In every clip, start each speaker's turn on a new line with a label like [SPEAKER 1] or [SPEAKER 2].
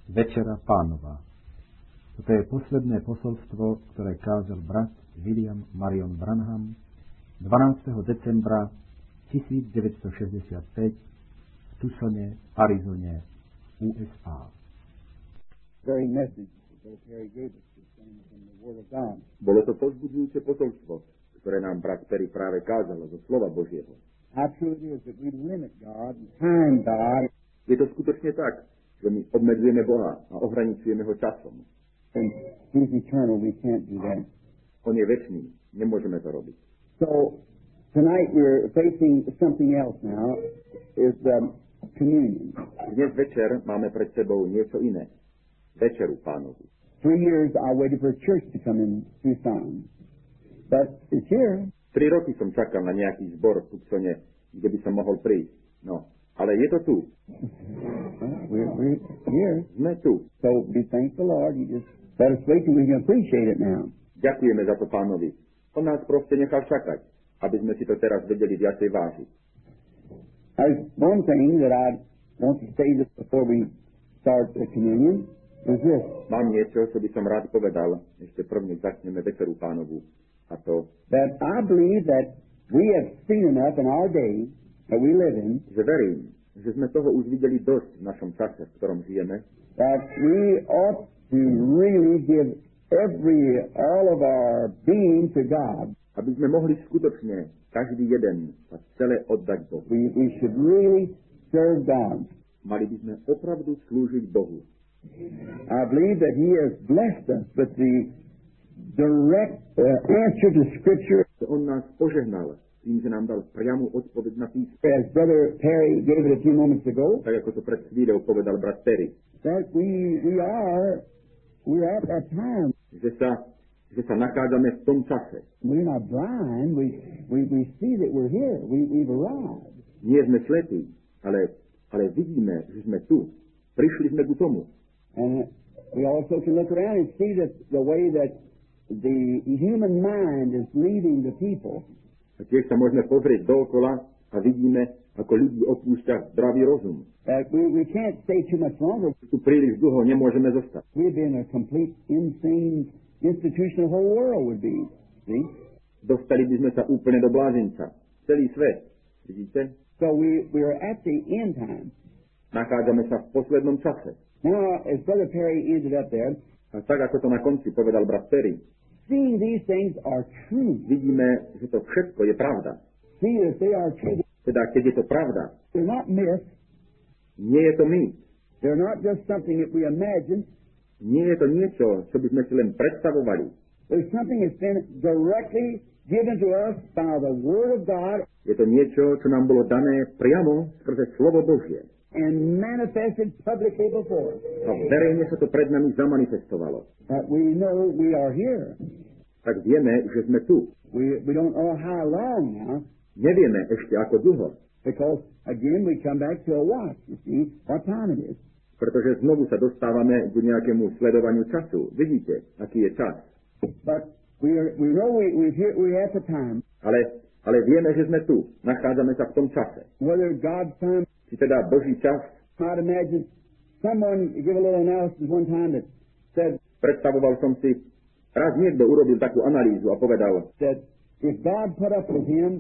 [SPEAKER 1] Večera Pánova. Toto je posledné posolstvo, ktoré kázal brat William Marion Branham 12. decembra 1965 v Tucsone, Arizone, USA.
[SPEAKER 2] Bolo to povzbudzujúce posolstvo, ktoré nám brat Perry práve kázal zo slova Božieho. Je to skutočne tak, že my obmedzujeme Boha a ohraničujeme ho časom. On je večný, nemôžeme to robiť.
[SPEAKER 3] So tonight we're facing something else now, is the communion.
[SPEAKER 2] Dnes večer máme pred sebou niečo iné. Večeru Pánovu.
[SPEAKER 3] 3 years I waited for a church to come in Tucson, but it's here.
[SPEAKER 2] 3 roky som čakal na nejaký zbor v Tucsone, kde by som mohol prísť. No, ale je to tu.
[SPEAKER 3] We're here.
[SPEAKER 2] Sme tu.
[SPEAKER 3] So we thank the Lord. He just let us wait till we can appreciate it now.
[SPEAKER 2] Ďakujeme za to Pánovi. On nás proste nechal čakať, aby sme si to teraz vedeli viacej vážiť.
[SPEAKER 3] There's one thing that I want to say just before we start the communion is this.
[SPEAKER 2] Mám niečo, čo by som rád povedal, ešte prvne začneme Večeru Pánovu. A to,
[SPEAKER 3] That I believe that we have seen enough in our day that we live in,
[SPEAKER 2] že verím, že sme toho už videli dosť v našom čase, v ktorom žijeme,
[SPEAKER 3] that we ought to really give all of our being to God.
[SPEAKER 2] aby sme mohli skutočne každý jeden sa celé oddať Bohu.
[SPEAKER 3] We should really serve God.
[SPEAKER 2] Mali by sme opravdu slúžiť Bohu.
[SPEAKER 3] I believe that He has blessed us with the direct answer to Scripture,
[SPEAKER 2] On nás požehnal tým, že nám dal priamu odpoveď na písmo.
[SPEAKER 3] as Brother Perry gave it a few moments ago,
[SPEAKER 2] Tak ako to pred chvíľou povedal brat Perry,
[SPEAKER 3] that we're at that time.
[SPEAKER 2] že sa nachádzame v tom čase.
[SPEAKER 3] We're not blind. We see that we're here. We've arrived.
[SPEAKER 2] Nie sme slepí, ale vidíme, že sme tu. Prišli sme ku tomu.
[SPEAKER 3] And we also can look around and see that the way that the human mind is leading the people.
[SPEAKER 2] A tiež sa môžeme pozrieť dookola a vidíme, ako ľudí opúšťa zdravý rozum.
[SPEAKER 3] That we can't stay too much longer.
[SPEAKER 2] Tu príliš dlho nemôžeme zostať.
[SPEAKER 3] We've been a complete insane institution the whole world would be. See?
[SPEAKER 2] Dostali by sme sa úplne do blázinca. Celý svet. Vidíte?
[SPEAKER 3] So we're at the end time.
[SPEAKER 2] Nachádzame sa v poslednom čase.
[SPEAKER 3] Now, as Brother Perry ended up there,
[SPEAKER 2] A tak, ako to na konci povedal brat Perry,
[SPEAKER 3] seeing these things are true,
[SPEAKER 2] vidíme, že to všetko je pravda.
[SPEAKER 3] see that they are true.
[SPEAKER 2] Teda, keď je to pravda,
[SPEAKER 3] They're not myths.
[SPEAKER 2] nie je to mýt.
[SPEAKER 3] They're not just something that we imagine.
[SPEAKER 2] Nie je to niečo, čo by sme si len predstavovali.
[SPEAKER 3] There's something that's been directly given to us by the Word of God
[SPEAKER 2] Je to niečo, čo nám bolo dané priamo skrze slovo Božie.
[SPEAKER 3] and manifested publicly before us.
[SPEAKER 2] A verejne sa to pred nami zamanifestovalo.
[SPEAKER 3] That we know we are here.
[SPEAKER 2] Tak vieme, že sme tu.
[SPEAKER 3] We don't know how long now,
[SPEAKER 2] Nevieme ešte ako dlho,
[SPEAKER 3] because again we come back to a watch, you see, what time it is.
[SPEAKER 2] pretože znovu sa dostávame k nejakému sledovaniu času. Vidíte, aký je čas.
[SPEAKER 3] But we know we're at the time,
[SPEAKER 2] Ale vieme, že sme tu. Nachádzame sa v tom čase.
[SPEAKER 3] whether God's time.
[SPEAKER 2] Či teda Boží čas.
[SPEAKER 3] I'd imagine someone give a little analysis one time that said
[SPEAKER 2] Predstavoval som si, raz niekto urobil takú analýzu a povedal,
[SPEAKER 3] that if God put up with him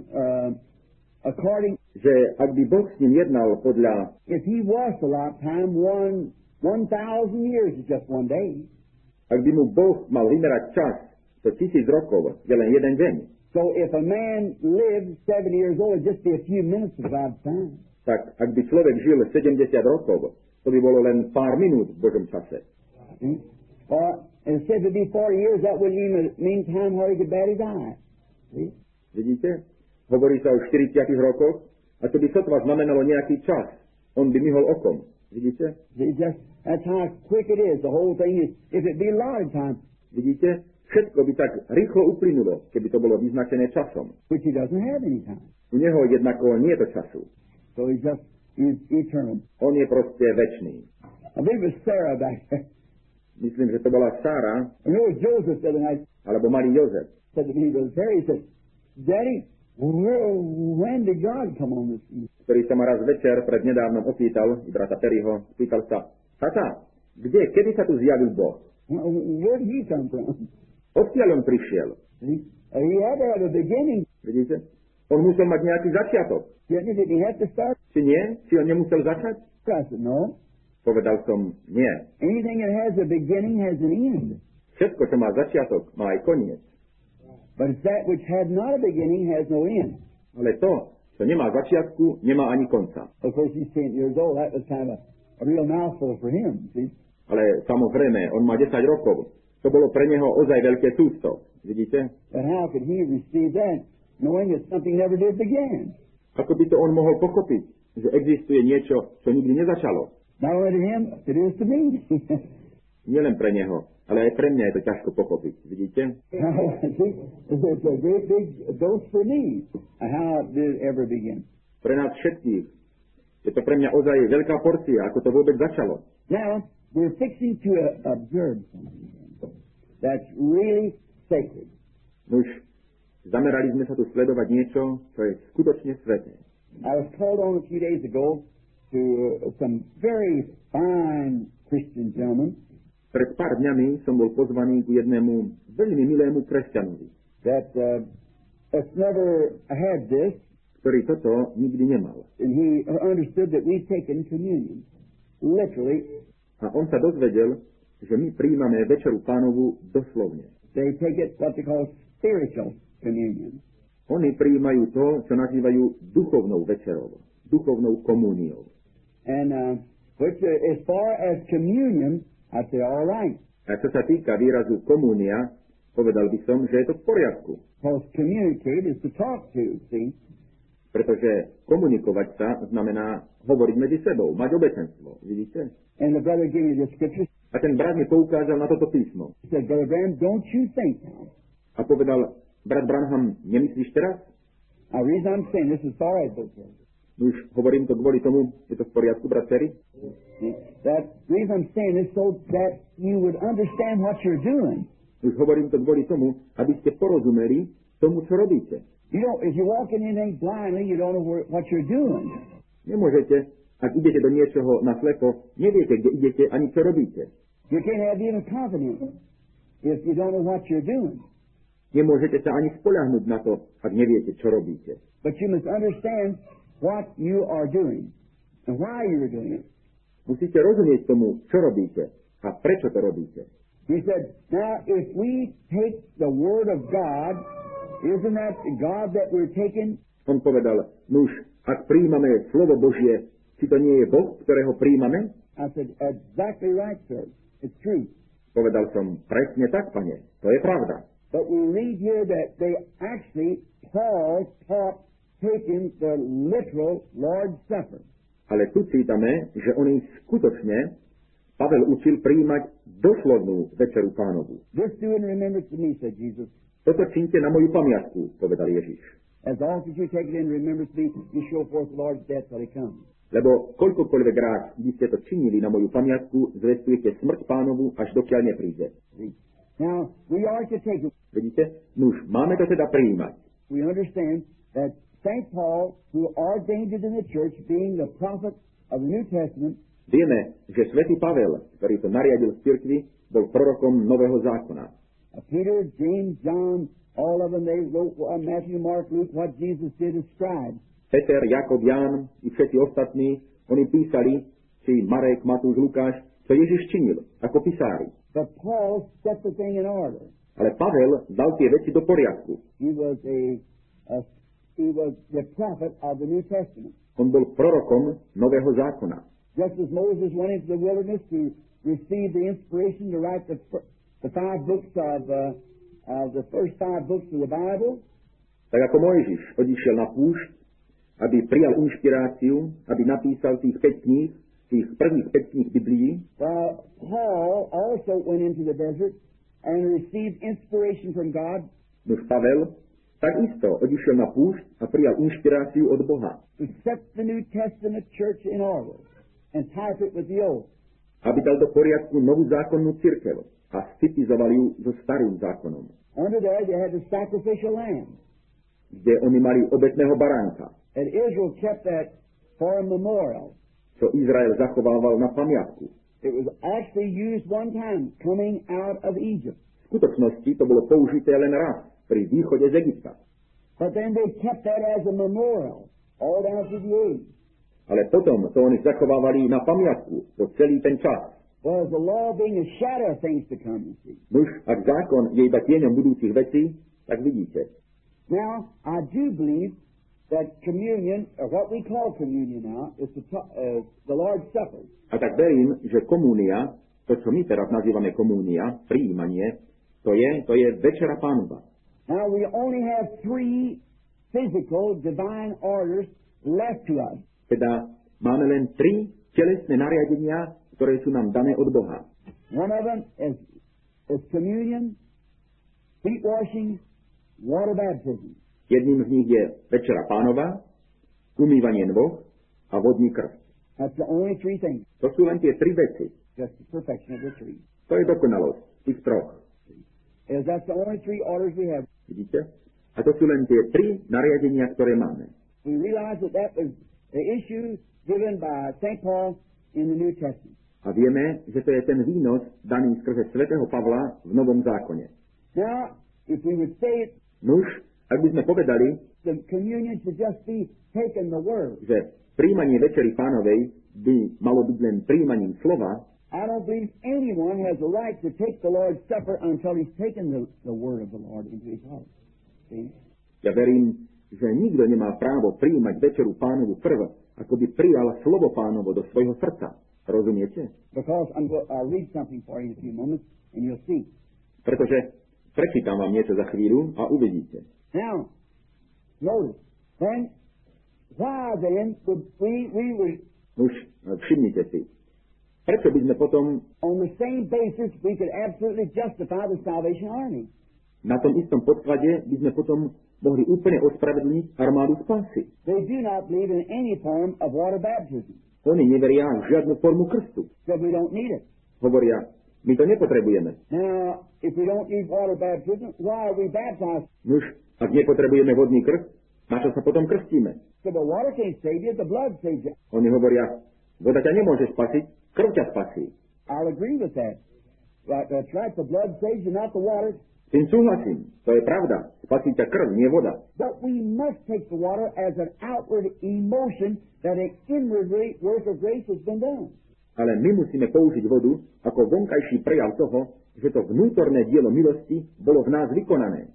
[SPEAKER 3] according,
[SPEAKER 2] že ak by Boh s ním jednal podľa,
[SPEAKER 3] if he was a lifetime, 1,000 years is just one day.
[SPEAKER 2] ak by mu Boh mal vymerať čas, to 1000 rokov je len jeden deň.
[SPEAKER 3] So if a man lived 70 years old, it'd just be a few minutes of God's time.
[SPEAKER 2] Tak ak by človek žil 70 rokov, to by bolo len pár minút v Božom čase.
[SPEAKER 3] See? Or instead of be 40 years, that wouldn't even mean time where he could bat his eye. See?
[SPEAKER 2] Vidíte? Hovorí sa o 40 rokoch a to by sotva znamenalo nejaký čas. On by myhol okom. Vidíte?
[SPEAKER 3] That's how quick it is. The whole thing is, if it be allotted time,
[SPEAKER 2] Vidíte? Všetko by tak rýchlo uplynulo, keby to bolo vyznačené časom.
[SPEAKER 3] which he doesn't have any time.
[SPEAKER 2] U neho jednako nie je to času.
[SPEAKER 3] So he's eternal.
[SPEAKER 2] On je proste večný.
[SPEAKER 3] I believe it was Sarah back there.
[SPEAKER 2] Myslím, že to bola Sára,
[SPEAKER 3] And it was Joseph the other night
[SPEAKER 2] alebo malý Jozef,
[SPEAKER 3] said to me, Brother Perry, he said, Daddy, when did God come on this earth?
[SPEAKER 2] ktorý sa ma raz večer pred nedávnom opýtal, i brata Perryho, pýtal sa, tata, Kde, kedy sa tu zjavil Boh?
[SPEAKER 3] Where did he come from?
[SPEAKER 2] Odkiaľ on prišiel?
[SPEAKER 3] See? He had to have a beginning.
[SPEAKER 2] Vidíte? On musel mať nejaký začiatok.
[SPEAKER 3] Didn't he have to start?
[SPEAKER 2] Či nie? Či on nemusel začať?
[SPEAKER 3] I said, no.
[SPEAKER 2] Povedal som, nie.
[SPEAKER 3] Anything that has a beginning has an end.
[SPEAKER 2] Všetko, čo má začiatok, má aj koniec.
[SPEAKER 3] But it's that which had not a beginning has no end.
[SPEAKER 2] Ale to, čo nemá začiatku, nemá ani konca.
[SPEAKER 3] Of course, he's 10 years old. That was kind of a real mouthful for him, see?
[SPEAKER 2] Ale samozrejme, on má 10 rokov. To bolo pre neho ozaj veľké sústo. Vidíte?
[SPEAKER 3] But how could he receive that, knowing that something never did begin?
[SPEAKER 2] Ako by to on mohol pochopiť, že existuje niečo, čo nikdy nezačalo?
[SPEAKER 3] Not only to him, it is to me.
[SPEAKER 2] Nielen pre neho, ale aj pre mňa je to ťažko pochopiť. Vidíte?
[SPEAKER 3] See, it's a great big dose for me. How did it ever begin?
[SPEAKER 2] Pre nás všetkých. Je to pre mňa ozaj veľká porcia, ako to vôbec začalo.
[SPEAKER 3] Now, we're fixing to observe something that's really sacred.
[SPEAKER 2] Už zamerali sme sa tu sledovať niečo, čo je skutočne sveté.
[SPEAKER 3] I was called on a few days ago to some very fine Christian gentlemen
[SPEAKER 2] Pred pár dňami som bol pozvaný k jednému veľmi milému kresťanovi,
[SPEAKER 3] that has never had this,
[SPEAKER 2] ktorý toto nikdy nemal.
[SPEAKER 3] and he understood that we've taken communion. Literally,
[SPEAKER 2] A on sa dozvedel, že my príjmame Večeru Pánovu doslovne.
[SPEAKER 3] they take it what they call spiritual communion.
[SPEAKER 2] Oni prijímajú to, čo nazývajú duchovnou večerou, duchovnou komúniou.
[SPEAKER 3] And which, as far as communion, I say, all right.
[SPEAKER 2] A čo sa týka výrazu komúnia, povedal by som, že je to v poriadku.
[SPEAKER 3] Because communicate is to talk to, see?
[SPEAKER 2] Pretože komunikovať sa znamená hovoriť medzi sebou, mať obecenstvo. Vidíte?
[SPEAKER 3] And the brother gave me the scripture.
[SPEAKER 2] A ten brat mi poukázal na toto písmo.
[SPEAKER 3] He said, Brother Branham, don't you think now?
[SPEAKER 2] A povedal, brat Branham, nemyslíš teraz?
[SPEAKER 3] Now, the reason I'm saying this is all right, brother.
[SPEAKER 2] Už hovorím to kvôli tomu, je to v poriadku, brat Terry?
[SPEAKER 3] That reason I'm saying this so that you would understand what you're doing.
[SPEAKER 2] Už hovorím to kvôli tomu, aby ste porozumeli tomu, čo robíte.
[SPEAKER 3] You know, if you walk in anything blindly, you don't know what you're doing.
[SPEAKER 2] Nemôžete, ak idete do niečoho naslepo, neviete, kde idete, ani čo robíte.
[SPEAKER 3] You can't have even confidence if you don't know what you're doing.
[SPEAKER 2] Nemôžete sa ani spoľahnúť na to, ak neviete, čo robíte.
[SPEAKER 3] But you must understand what you are doing and why you're doing it.
[SPEAKER 2] Musíte rozumieť tomu, čo robíte a prečo to robíte.
[SPEAKER 3] He said, now if we take the Word of God, isn't that God that we're taking?
[SPEAKER 2] On povedal, nuž, ak príjmame slovo Božie, či to nie je Boh, ktorého príjmame?
[SPEAKER 3] I said, exactly right, sir. It's true.
[SPEAKER 2] Povedal som, presne tak, pane, to je pravda.
[SPEAKER 3] But we read here that they actually, Paul taught taking the literal Lord's Supper.
[SPEAKER 2] Ale tu čítame, že oni skutočne, Pavel učil prijímať doslovnú Večeru Pánovu.
[SPEAKER 3] This do in remembrance of me, said Jesus.
[SPEAKER 2] Toto čínte na moju pamiatku, povedal Ježiš.
[SPEAKER 3] As often as you take it in remembrance of me, you show forth the Lord's death till he comes.
[SPEAKER 2] Lebo koľkokoľvek rád by ste to činili na moju pamiatku, zvestujete smrť Pánovu, až dokiaľ nepríde.
[SPEAKER 3] Now, we are to take it.
[SPEAKER 2] Vidíte? Nuž, máme to teda prijímať.
[SPEAKER 3] We understand that St. Paul, who ordained it in the church, being the prophet of the New Testament,
[SPEAKER 2] Vieme, že svätý Pavel, ktorý to nariadil v cirkvi, bol prorokom Nového zákona.
[SPEAKER 3] Peter, James, John, all of them, they wrote Matthew, Mark, Luke, what Jesus did as scribes.
[SPEAKER 2] Peter, Jakob, Ján i všetci ostatní, oni písali, či Marek, Matúš, Lukáš, čo Ježiš činil, ako písári.
[SPEAKER 3] But Paul set the thing in order.
[SPEAKER 2] Ale Pavel dal tie veci do poriadku.
[SPEAKER 3] He was the prophet of the New Testament.
[SPEAKER 2] On bol prorokom Nového zákona.
[SPEAKER 3] Just as Moses went into the wilderness to receive the inspiration to write the five books of the first five books of the Bible.
[SPEAKER 2] Tak ako Mojžiš odišiel na púšť, aby prijal inšpiráciu, aby napísal tých 5 kníh, tých prvých 5 kníh Biblií.
[SPEAKER 3] Paul also went into the desert and received inspiration from God.
[SPEAKER 2] Nož Pavel takisto odišiel na púšť a prijal inšpiráciu od Boha.
[SPEAKER 3] To set the New Testament church in order and type it with the old.
[SPEAKER 2] Aby dal do poriadku novú zákonnú cirkev a scytizoval ju so starým zákonom.
[SPEAKER 3] Under there they had the sacrificial lamb.
[SPEAKER 2] Kde oni mali obetného baránka.
[SPEAKER 3] And Israel kept that for a memorial.
[SPEAKER 2] Čo Izrael zachovával na pamiatku.
[SPEAKER 3] It was actually used one time, coming out of Egypt.
[SPEAKER 2] V skutočnosti to bolo použité len raz pri východe z Egypta.
[SPEAKER 3] But then they kept that as a memorial all down through the age.
[SPEAKER 2] Ale potom to oni zachovávali na pamiatku po celý ten čas.
[SPEAKER 3] Was the law being a shadow of things to come, you see.
[SPEAKER 2] Nuž, ak zákon je iba tieňom budúcich vecí, tak vidíte.
[SPEAKER 3] Now, I do believe that communion, or what we call communion now, is the Lord's Supper.
[SPEAKER 2] A tak verím, že komúnia, to, čo my teraz nazývame komúnia, prijímanie, to je Večera Pánova.
[SPEAKER 3] Now, we only have 3 physical divine orders left to us.
[SPEAKER 2] Teda máme len 3 telesné nariadenia, ktoré sú nám dané od Boha.
[SPEAKER 3] One of them is communion, feet washing, water baptism.
[SPEAKER 2] Jedným z nich je Večera Pánova, umývanie nôh a vodný krst.
[SPEAKER 3] That's the only 3 things.
[SPEAKER 2] To sú len tie 3 veci.
[SPEAKER 3] Just the perfection of the 3.
[SPEAKER 2] To je dokonalosť tých 3.
[SPEAKER 3] That's the only 3 orders we have.
[SPEAKER 2] Vidíte? A to sú len tie 3 nariadenia, ktoré máme.
[SPEAKER 3] We realize that was the issue given by St. Paul in the New Testament.
[SPEAKER 2] A vieme, že to je ten výnos daný skrze svätého Pavla v Novom zákone.
[SPEAKER 3] Now, if we would say it,
[SPEAKER 2] Nuž, ak by sme povedali,
[SPEAKER 3] the communion should just be taking the word.
[SPEAKER 2] že príjmanie Večery Pánovej by malo byť len príjmaním slova,
[SPEAKER 3] I don't believe anyone has a right to take the Lord's Supper until he's taken the word of the Lord into his heart. See?
[SPEAKER 2] ja verím, že nikto nemá právo príjmať Večeru Pánovu prv, ako by prijal slovo Pánovo do svojho srdca. Rozumiete?
[SPEAKER 3] Because I'll read something for you in a few moments, and you'll see.
[SPEAKER 2] Pretože prečítam vám niečo za chvíľu a uvidíte.
[SPEAKER 3] Now, notice, then, why then would we were
[SPEAKER 2] Už všimnite si. Prečo by sme potom
[SPEAKER 3] on the same basis we could absolutely justify the Salvation Army?
[SPEAKER 2] na tom istom podklade by sme potom mohli úplne ospravedlniť armádu spásy?
[SPEAKER 3] They do not believe in any form of water baptism.
[SPEAKER 2] Oni neveria v žiadnu formu krstu.
[SPEAKER 3] Said we don't need it.
[SPEAKER 2] Hovoria, my to nepotrebujeme.
[SPEAKER 3] Now, if we don't need water baptism, why are we baptized?
[SPEAKER 2] Nuž, ak nepotrebujeme vodný krst, na čo sa potom krstíme?
[SPEAKER 3] So the water can't save you, the blood saves you.
[SPEAKER 2] Oni hovoria, voda ťa nemôže spasiť, krv ťa spasí.
[SPEAKER 3] I'll agree with that. Right, that's right, the blood saves you, not the water.
[SPEAKER 2] S tým súhlasím, to je pravda. Spasí ťa krv, nie voda.
[SPEAKER 3] But we must take the water as an outward emotion that an inward work of grace has been done.
[SPEAKER 2] Ale my musíme použiť vodu ako vonkajší prejav toho, že to vnútorné dielo milosti bolo v nás vykonané.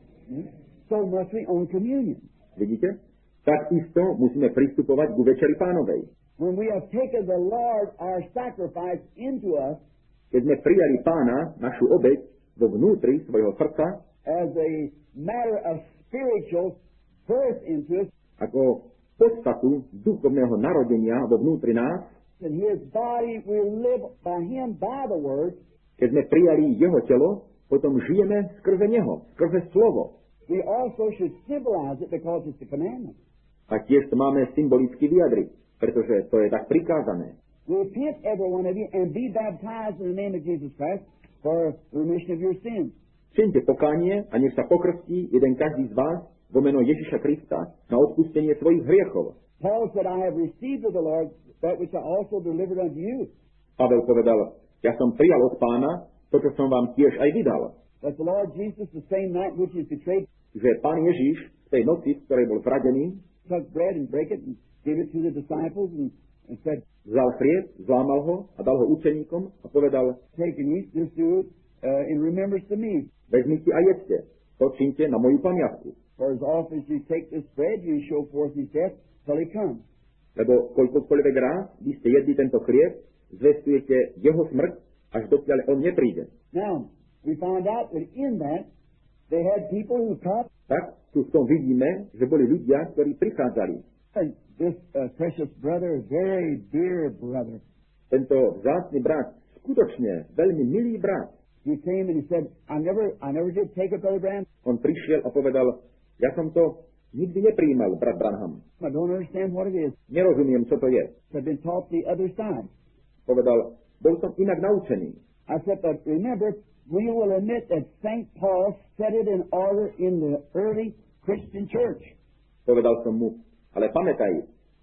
[SPEAKER 3] So must we on communion.
[SPEAKER 2] Vidíte? Takisto musíme pristupovať ku Večeri Pánovej.
[SPEAKER 3] When we have taken the Lord, our sacrifice, into us
[SPEAKER 2] Keď sme prijali Pána, našu obeť, vo vnútri svojho srdca,
[SPEAKER 3] as a matter of spiritual birth into us,
[SPEAKER 2] ako podstatu duchovného narodenia vo vnútri nás,
[SPEAKER 3] and His body will live by Him by the Word,
[SPEAKER 2] keď sme prijali Jeho telo, potom žijeme skrze Neho, skrze slovo.
[SPEAKER 3] we also should symbolize it because it's a commandment.
[SPEAKER 2] A tiež to máme symbolicky vyjadriť, pretože to je tak prikázané.
[SPEAKER 3] Repent, every one of you, and be baptized in the name of Jesus Christ for remission of your sins.
[SPEAKER 2] Čiňte pokánie a nech sa pokrstí jeden každý z vás vo meno Ježiša Krista na odpustenie svojich hriechov.
[SPEAKER 3] Paul said, I have received of the Lord that which I also delivered unto you,
[SPEAKER 2] Pavel povedal, ja som prijal od Pána to, čo som vám tiež aj vydal.
[SPEAKER 3] that the Lord Jesus, the same night which he was betrayed,
[SPEAKER 2] Že Pán Ježiš v tej noci, v ktorej bol zradený,
[SPEAKER 3] took bread and brake it and gave it to the disciples and said,
[SPEAKER 2] vzal chlieb, zlámal ho a dal ho učeníkom a povedal,
[SPEAKER 3] take and eat, this do it in remembrance to me.
[SPEAKER 2] vezmite a jedzte, to čínte na moju pamiatku.
[SPEAKER 3] For as often as you take this bread, you show forth his death till he comes.
[SPEAKER 2] Lebo koľkokoľvek ráz by ste jedli tento chlieb, zvestujete jeho smrť, až dokiaľ on nepríde.
[SPEAKER 3] Now, we find out that in that, they had people who come,
[SPEAKER 2] Tak tu v tom vidíme, že boli ľudia, ktorí prichádzali.
[SPEAKER 3] and this precious brother, very dear brother,
[SPEAKER 2] Tento vzácny brat, skutočne veľmi milý brat,
[SPEAKER 3] he came and he said, I never did take it, Brother Branham.
[SPEAKER 2] on prišiel a povedal, ja som to nikdy nepríjmal, brat Branham.
[SPEAKER 3] I don't understand what it is.
[SPEAKER 2] Nerozumiem, čo to je.
[SPEAKER 3] I've been taught the other side.
[SPEAKER 2] Povedal, bol som inak naučený.
[SPEAKER 3] I said, but remember, we will admit that St. Paul set it in order in the early Christian church.
[SPEAKER 2] Povedal som mu, ale pamätaj,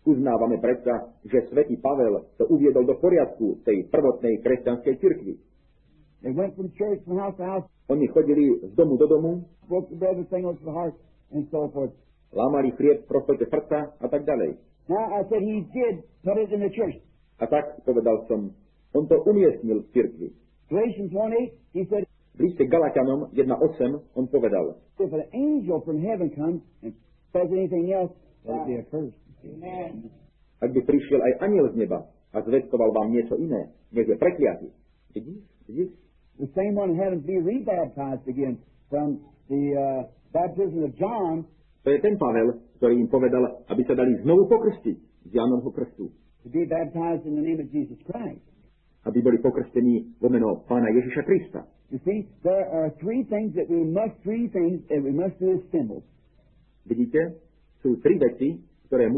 [SPEAKER 2] Uznávame predsa, že svätý Pavel to uviedol do poriadku tej prvotnej kresťanskej cirkvi.
[SPEAKER 3] They went from church, from house to house,
[SPEAKER 2] Oni chodili z domu do domu,
[SPEAKER 3] broke the bread with singles to the heart, and so forth.
[SPEAKER 2] lámali chlieb v prostote srdca a tak ďalej.
[SPEAKER 3] Now, I said he did put it in the church.
[SPEAKER 2] A tak, povedal som, on to umiestnil v cirkvi.
[SPEAKER 3] Galatians 1:8, he said,
[SPEAKER 2] V liste Galatianom 1.8 on povedal,
[SPEAKER 3] if an angel from heaven comes and says anything else, let it be accursed. Amen.
[SPEAKER 2] ak by prišiel aj anjel z neba a zvestoval vám niečo iné, nech je prekliatý. Vidíš?
[SPEAKER 3] The same one having to be rebaptized again from the baptism of John,
[SPEAKER 2] To je ten Pavel, ktorý im povedal, aby sa dali znovu pokrstiť z Jánovho krstu.
[SPEAKER 3] to be baptized in the name of Jesus Christ.
[SPEAKER 2] Aby boli pokrstení vo meno Pána Ježiša Krista.
[SPEAKER 3] You see, there are three things that we must do as symbols.
[SPEAKER 2] Vidíte? Sú tri veci, ktoré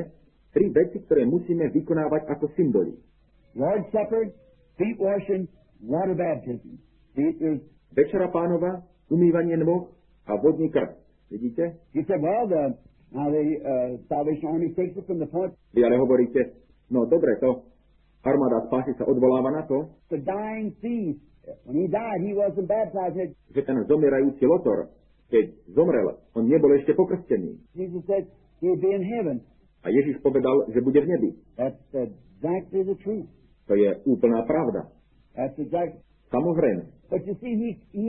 [SPEAKER 2] musíme vykonávať ako symboly.
[SPEAKER 3] Lord's Supper, feet washing, water baptism. See,
[SPEAKER 2] Večera Pánova, umývanie nôh a vodný krst. Vidíte?
[SPEAKER 3] you said, well, now the Salvation Army takes it from the point
[SPEAKER 2] Vy ale hovoríte, no dobre, to armáda spásy sa odvoláva na to,
[SPEAKER 3] the dying thief. When he died, he wasn't baptized.
[SPEAKER 2] že ten zomierajúci lotor, keď zomrel, on nebol ešte pokrstený.
[SPEAKER 3] Jesus said he'd be in heaven.
[SPEAKER 2] A Ježiš povedal, že bude v nebi.
[SPEAKER 3] That's exactly the truth.
[SPEAKER 2] To je úplná pravda.
[SPEAKER 3] That's exactly.
[SPEAKER 2] Samozrejme.
[SPEAKER 3] But you see,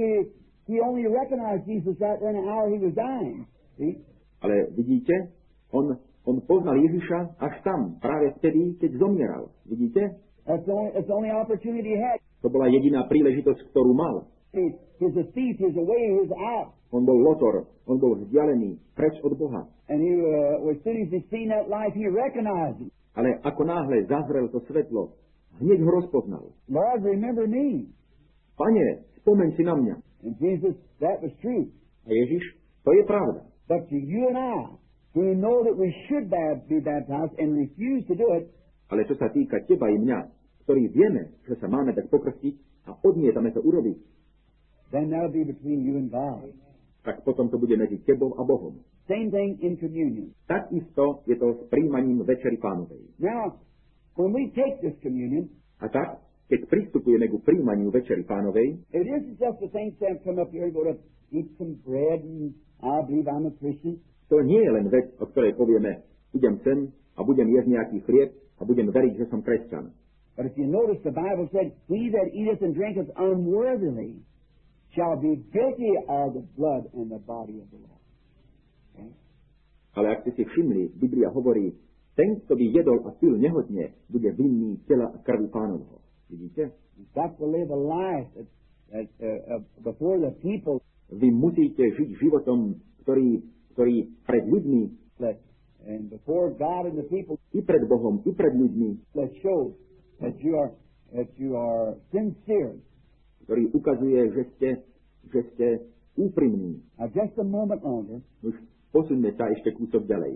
[SPEAKER 3] he only recognized Jesus right in the hour he was dying. See?
[SPEAKER 2] Ale vidíte, on poznal Ježiša až tam, práve vtedy, keď zomieral. Vidíte?
[SPEAKER 3] That's the only opportunity he had.
[SPEAKER 2] To bola jediná príležitosť, ktorú mal.
[SPEAKER 3] He's a thief. He's away. He's out.
[SPEAKER 2] On bol lotor, on bol vzdialený, preč od Boha.
[SPEAKER 3] And as soon as he seen that life, he recognized it.
[SPEAKER 2] Ale ako náhle zazrel to svetlo, hneď ho rozpoznal.
[SPEAKER 3] Lord, remember me.
[SPEAKER 2] Pane, spomeň si na mňa.
[SPEAKER 3] And Jesus, that was true.
[SPEAKER 2] A Ježiš, to je pravda.
[SPEAKER 3] But to you and I, who know that we should be baptized and refuse to do it,
[SPEAKER 2] Ale čo sa týka teba i mňa, ktorí vieme, že sa máme dať pokrstiť a odmietame to urobiť,
[SPEAKER 3] then that'll be between you and God.
[SPEAKER 2] tak potom to bude medzi tebou a Bohom.
[SPEAKER 3] Same thing in communion.
[SPEAKER 2] Takisto je to s príjmaním Večery Pánovej.
[SPEAKER 3] Now, when we take this communion,
[SPEAKER 2] A tak, keď pristupujeme ku príjmaniu Večery Pánovej,
[SPEAKER 3] it isn't just the thing to come up here and go to eat some bread and I believe I'm a Christian.
[SPEAKER 2] to nie je len vec, o ktorej povieme, idem sem a budem jesť nejaký chlieb a budem veriť, že som kresťan.
[SPEAKER 3] But if you notice, the Bible said, he that eateth and drinketh unworthily shall be guilty of the blood and the body of the Lord. Okay?
[SPEAKER 2] Ale ak ste si všimli, Biblia hovorí, ten, kto by jedol a pil nehodne, bude vinný tela a krvi Pánovho. Vidíte?
[SPEAKER 3] You've got to live a life that before the people
[SPEAKER 2] Vy musíte žiť životom, ktorý pred ľuďmi,
[SPEAKER 3] and before God and the people
[SPEAKER 2] i pred Bohom, i pred ľuďmi,
[SPEAKER 3] that shows that you are sincere.
[SPEAKER 2] ktorý ukazuje, že ste úprimní.
[SPEAKER 3] Now, just a moment longer.
[SPEAKER 2] Už posuňme sa ešte kúsok ďalej.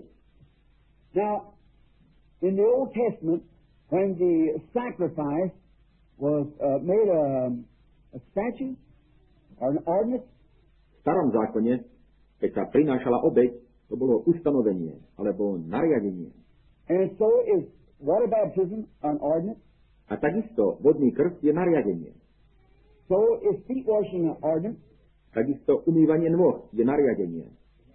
[SPEAKER 3] Now, in the Old Testament, when the sacrifice was made a statue or an ordinance,
[SPEAKER 2] V starom zákone, keď sa prinášala obeť, to bolo ustanovenie, alebo nariadenie.
[SPEAKER 3] and so is water baptism an ordinance,
[SPEAKER 2] A takisto vodný krst je nariadenie.
[SPEAKER 3] so is feet washing an ordinance,
[SPEAKER 2] Takisto umývanie nôh je nariadenie.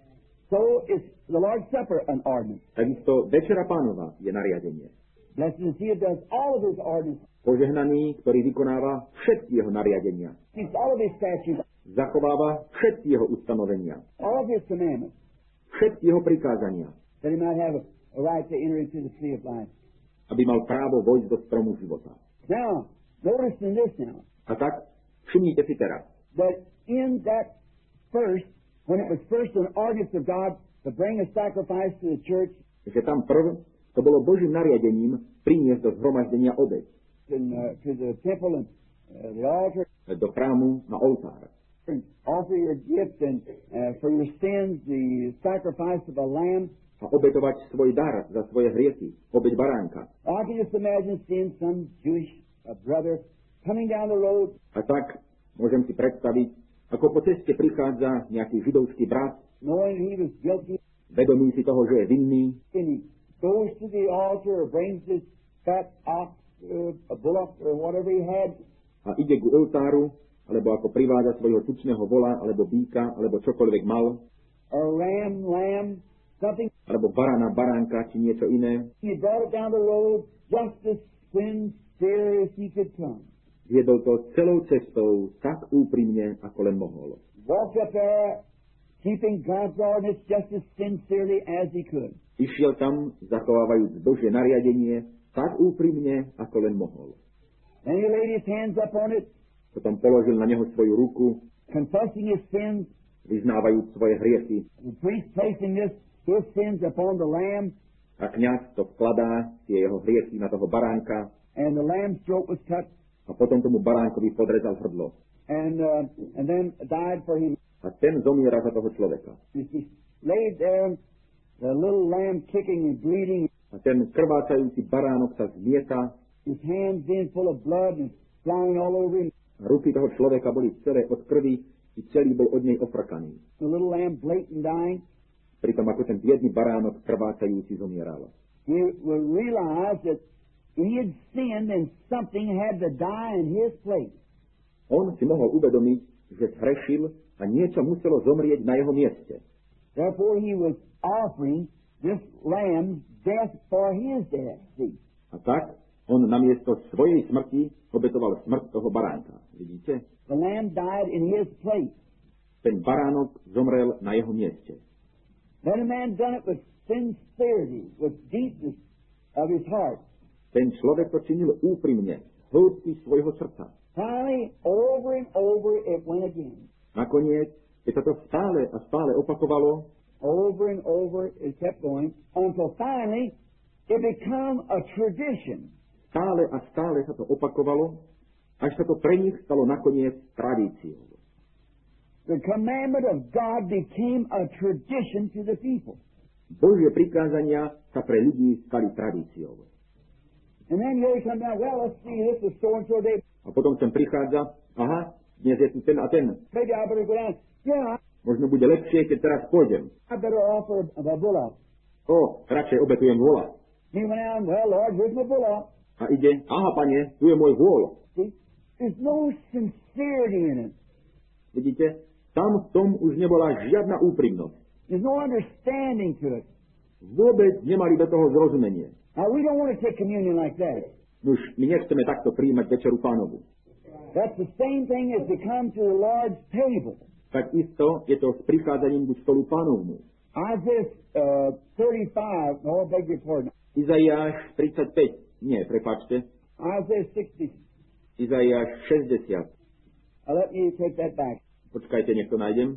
[SPEAKER 3] so is the Lord's Supper an ordinance.
[SPEAKER 2] Takisto Večera Pánova je nariadenie.
[SPEAKER 3] Blessed is he that does all of his ordinances,
[SPEAKER 2] Požehnaný, ktorý vykonáva všetky jeho nariadenia.
[SPEAKER 3] keeps all of his statutes,
[SPEAKER 2] Zachováva všetky jeho ustanovenia.
[SPEAKER 3] all of his commandments,
[SPEAKER 2] Všetky jeho prikázania.
[SPEAKER 3] that he might have a right to enter into the tree of life.
[SPEAKER 2] Aby mal právo vojsť do stromu života.
[SPEAKER 3] Now, notice in this now,
[SPEAKER 2] A tak, všimnite si teraz,
[SPEAKER 3] that in that first, when it was first an ordinance of God to bring a sacrifice to the church
[SPEAKER 2] že tam prv to bolo Božím nariadením priniesť do zhromaždenia obeť,
[SPEAKER 3] and to the temple and the altar,
[SPEAKER 2] do chrámu na oltár.
[SPEAKER 3] and offer your gift and for your sins, the sacrifice of a lamb.
[SPEAKER 2] A obetovať svoj dar za svoje hriechy, obeť baránka.
[SPEAKER 3] I can just imagine seeing some Jewish brother coming down the road,
[SPEAKER 2] A tak môžem si predstaviť, ako po ceste prichádza nejaký židovský brat,
[SPEAKER 3] knowing he was guilty,
[SPEAKER 2] vedomý si toho, že je vinný,
[SPEAKER 3] and he goes to the altar or brings his fat ox, a bullock or whatever he had,
[SPEAKER 2] a ide ku oltáru, alebo ako privádza svojho tučného vola, alebo býka, alebo čokoľvek mal,
[SPEAKER 3] or lamb, something,
[SPEAKER 2] alebo barana, baránka, či niečo iné,
[SPEAKER 3] he brought it down the road just as sincere as he could come.
[SPEAKER 2] viedol to celou cestou tak úprimne, ako len mohol.
[SPEAKER 3] Walked up there, keeping God's ordinance just as sincerely as he could.
[SPEAKER 2] Išiel tam, zachovávajúc Božie nariadenie, tak úprimne, ako len mohol.
[SPEAKER 3] Then he laid his hands upon it,
[SPEAKER 2] Potom položil na neho svoju ruku,
[SPEAKER 3] confessing his sins,
[SPEAKER 2] vyznávajúc svoje hriechy,
[SPEAKER 3] the priest placing his sins upon the lamb,
[SPEAKER 2] a kňaz to vkladá, tie jeho hriechy na toho baránka,
[SPEAKER 3] and the lamb's throat was cut,
[SPEAKER 2] a potom tomu baránkovi podrezal hrdlo.
[SPEAKER 3] and then died for him.
[SPEAKER 2] A ten zomiera za toho človeka.
[SPEAKER 3] He laid there, the little lamb kicking and bleeding,
[SPEAKER 2] A ten krvácajúci baránok sa zmieta,
[SPEAKER 3] his hands in full of blood and flying all over him.
[SPEAKER 2] a ruky toho človeka boli celé od krvi, i celý bol od nej ofrkaný.
[SPEAKER 3] The little lamb blatant dying.
[SPEAKER 2] Pritom ako ten biedný baránok krvácajúci zomieral.
[SPEAKER 3] He will realize that he had sinned and something had to die in his place.
[SPEAKER 2] On si mohol uvedomiť, že zhrešil a niečo muselo zomrieť na jeho mieste.
[SPEAKER 3] Therefore he was offering this lamb's death for his death. See?
[SPEAKER 2] A tak on namiesto svojej smrti obetoval smrť toho baránka. Vidíte?
[SPEAKER 3] The lamb died in his place.
[SPEAKER 2] Ten baránok zomrel na jeho mieste.
[SPEAKER 3] Then a man done it with sincerity, with deepness of his heart.
[SPEAKER 2] Ten človek to činil úprimne, z hĺbky svojho srdca.
[SPEAKER 3] Finally, over and over it went again.
[SPEAKER 2] Nakoniec, keď sa to stále a stále opakovalo,
[SPEAKER 3] Over and over it kept going, until finally it became a tradition.
[SPEAKER 2] stále a stále sa to opakovalo, až sa to pre nich stalo nakoniec tradíciou.
[SPEAKER 3] The commandment of God became a tradition to the people.
[SPEAKER 2] Božie prikázania sa pre ľudí stali tradíciou.
[SPEAKER 3] And then here he comes down, well, let's see, this is so-and-so day.
[SPEAKER 2] A potom sem prichádza, aha, dnes je tu ten a ten.
[SPEAKER 3] Maybe I better go down. Yeah,
[SPEAKER 2] Možno bude lepšie, keď teraz pôjdem.
[SPEAKER 3] I better offer a bullock.
[SPEAKER 2] Radšej obetujem vola.
[SPEAKER 3] He went down, well, Lord, here's my bullock.
[SPEAKER 2] A ide, aha, pane, tu je môj vôl.
[SPEAKER 3] See, there's no sincerity in it.
[SPEAKER 2] Vidíte, tam v tom už nebola žiadna úprimnosť.
[SPEAKER 3] There's no understanding to it.
[SPEAKER 2] Vôbec nemali do toho zrozumenie.
[SPEAKER 3] Now, we don't want to take communion like that.
[SPEAKER 2] Nuž, my nechceme takto príjmať večeru Pánovu.
[SPEAKER 3] That's the same thing as to come to the Lord's table.
[SPEAKER 2] Tak isto je to s prichádzaním k stolu Pánovmu.
[SPEAKER 3] Isaiah 35, no, I beg your pardon.
[SPEAKER 2] Izaiáš 35, nie, prepáčte,
[SPEAKER 3] Isaiah 60.
[SPEAKER 2] Izaiáš 60.
[SPEAKER 3] Let me take that back.
[SPEAKER 2] Počkajte, nech to nájdem.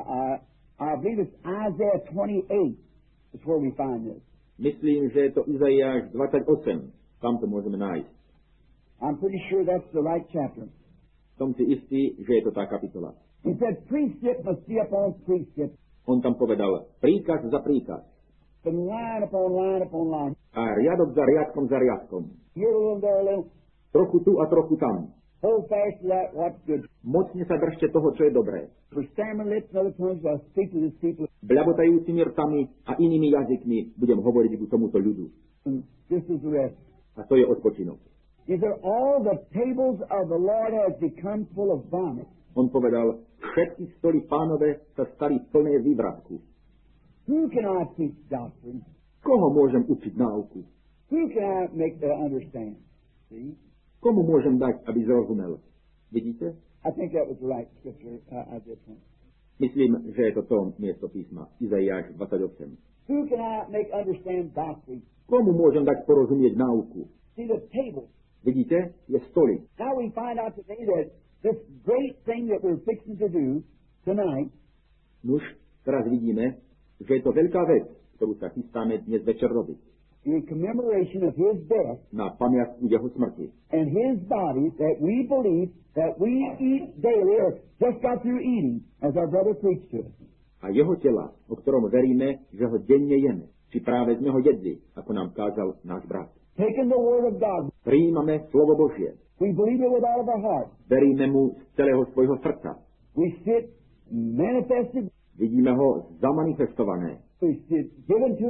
[SPEAKER 3] I believe it's Isaiah 28. That's where we find this.
[SPEAKER 2] Myslím, že je to Izaiáš 28. Tam to môžeme nájsť.
[SPEAKER 3] I'm pretty sure that's the right chapter.
[SPEAKER 2] Som si istý, že je to tá kapitola.
[SPEAKER 3] He said, precept must be upon precept,
[SPEAKER 2] On tam povedal príkaz za príkaz.
[SPEAKER 3] and line upon line upon line.
[SPEAKER 2] A riadok za riadkom za riadkom.
[SPEAKER 3] Here a little, there a little.
[SPEAKER 2] Trochu tu a trochu tam.
[SPEAKER 3] Hold fast to that what's good.
[SPEAKER 2] Mocne sa držte toho, čo je dobré.
[SPEAKER 3] For stammering lips and other tongues will I speak to this people.
[SPEAKER 2] Bľabotajúcimi rtami a inými jazykmi budem hovoriť ku tomuto ľudu.
[SPEAKER 3] And this is the rest.
[SPEAKER 2] A to je odpočinok.
[SPEAKER 3] He said, all the tables of the Lord has become full of vomit.
[SPEAKER 2] On povedal, všetky stoly Pánove sa stali plné vývratku.
[SPEAKER 3] Who can I teach doctrine?
[SPEAKER 2] Koho môžem učiť náuku?
[SPEAKER 3] Who can I make understand? See?
[SPEAKER 2] Komu môžem dať, aby zrozumel? Vidíte?
[SPEAKER 3] I think that was the right scripture, Isaiah 20.
[SPEAKER 2] Myslím, že je to to miesto písma. Izaiáš 28.
[SPEAKER 3] Who can I make understand doctrine?
[SPEAKER 2] Komu môžem dať porozumieť náuku?
[SPEAKER 3] See the table.
[SPEAKER 2] Vidíte? Je stoly.
[SPEAKER 3] Now we find out today that this great thing that we're fixing to do tonight
[SPEAKER 2] Nuž, teraz vidíme, že je to veľká vec, ktorú sa chystáme dnes večer robiť.
[SPEAKER 3] in commemoration of his death
[SPEAKER 2] Na pamiatku jeho smrti.
[SPEAKER 3] and his body that we believe that we eat daily or just got through eating, as our brother preached to us.
[SPEAKER 2] A jeho tela, o ktorom veríme, že ho denne jeme. Či práve sme ho jedli, ako nám kázal náš brat.
[SPEAKER 3] Taking the word of God,
[SPEAKER 2] Prijímame slovo Božie.
[SPEAKER 3] we believe it with all of our heart.
[SPEAKER 2] Veríme mu z celého svojho srdca.
[SPEAKER 3] We see it manifested,
[SPEAKER 2] Vidíme ho zamanifestované.
[SPEAKER 3] we see it given to us,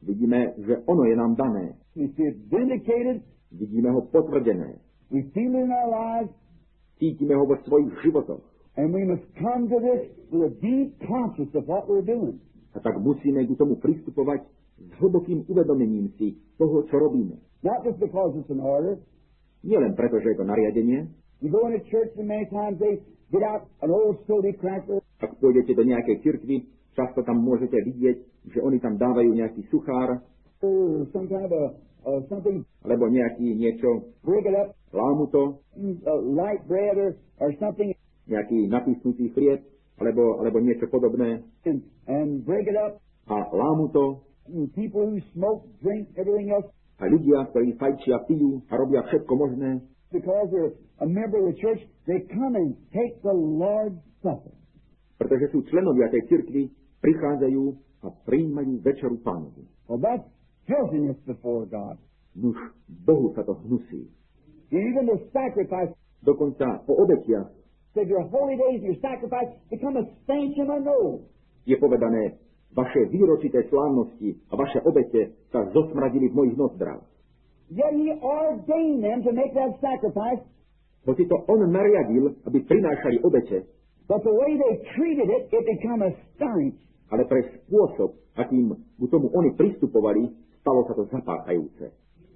[SPEAKER 2] Vidíme, že ono je nám dané.
[SPEAKER 3] We see it vindicated.
[SPEAKER 2] Vidíme ho potvrdené.
[SPEAKER 3] We feel it in our lives.
[SPEAKER 2] Cítime ho vo svojich životoch.
[SPEAKER 3] And we must come to this with a deep conscience of what we're doing.
[SPEAKER 2] A tak musíme k tomu pristupovať s hlbokým uvedomením si toho, čo robíme.
[SPEAKER 3] Not just because it's an order.
[SPEAKER 2] Nie len preto, že je to nariadenie.
[SPEAKER 3] You go into church and many times they get out an old sody cracker.
[SPEAKER 2] Ak pôjdete do nejakej cirkvi, často tam môžete vidieť, že oni tam dávajú nejaký suchár,
[SPEAKER 3] Or some kind of something,
[SPEAKER 2] alebo niečo,
[SPEAKER 3] break it up,
[SPEAKER 2] lámu to,
[SPEAKER 3] light bread or something,
[SPEAKER 2] nejaký napísnutý chlieb, alebo niečo podobné,
[SPEAKER 3] and break it up.
[SPEAKER 2] a lámu to,
[SPEAKER 3] People who smoke, drink, everything else,
[SPEAKER 2] a ľudia, ktorí fajčia, pijú a robia všetko možné,
[SPEAKER 3] because they're a member of the church, they come and take the Lord's Supper.
[SPEAKER 2] pretože sú členovia tej cirkvi, prichádzajú a prijímajú večeru Pánovu.
[SPEAKER 3] Well, that's filthiness before God.
[SPEAKER 2] Nuž, Bohu sa to hnusí.
[SPEAKER 3] Even the sacrifice,
[SPEAKER 2] Dokonca po obetiach
[SPEAKER 3] said your holy days, your sacrifice, become a stench in my nose.
[SPEAKER 2] je povedané, vaše výročité slávnosti a vaše obete sa zosmradili v mojich nozdrách.
[SPEAKER 3] Yet he ordained them to make that sacrifice,
[SPEAKER 2] Hoci to on nariadil, aby prinášali obete,
[SPEAKER 3] but the way they treated it, it become a stench.
[SPEAKER 2] ale pre spôsob, akým k tomu oni pristupovali, stalo sa to zapáchajúce.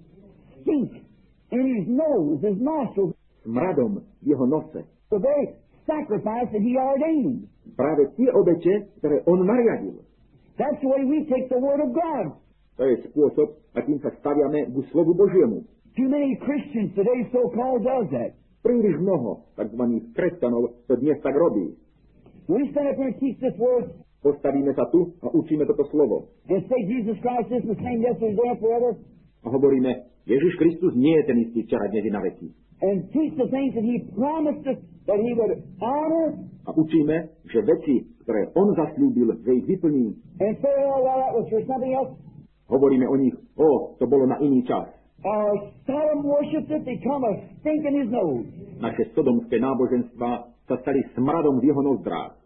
[SPEAKER 3] Stink in his nose, his nostrils,
[SPEAKER 2] Smradom v jeho nose.
[SPEAKER 3] the very sacrifice that he ordained.
[SPEAKER 2] Práve tie obete, ktoré on nariadil.
[SPEAKER 3] That's the way we take the Word of God.
[SPEAKER 2] To je spôsob, akým sa staviame k slovu Božiemu.
[SPEAKER 3] Too many Christians today so-called does that.
[SPEAKER 2] Príliš mnoho tzv. Kresťanov to dnes tak robí.
[SPEAKER 3] We stand up here and teach this Word
[SPEAKER 2] Postavíme sa tu a učíme toto slovo.
[SPEAKER 3] and say Jesus Christ is the same yesterday, today, and forever,
[SPEAKER 2] A hovoríme, Ježiš Kristus nie je ten istý včera, dnes i na veky.
[SPEAKER 3] and teach the things that he promised us that he would honor,
[SPEAKER 2] A učíme, že veci, ktoré on zasľúbil, že ich vyplní,
[SPEAKER 3] and say, oh, well, that was for something else.
[SPEAKER 2] hovoríme o nich, to bolo na iný čas.
[SPEAKER 3] Our solemn worship that become a stink in his nose.
[SPEAKER 2] Naše sodomské náboženstvá sa stali smradom v jeho nozdrách.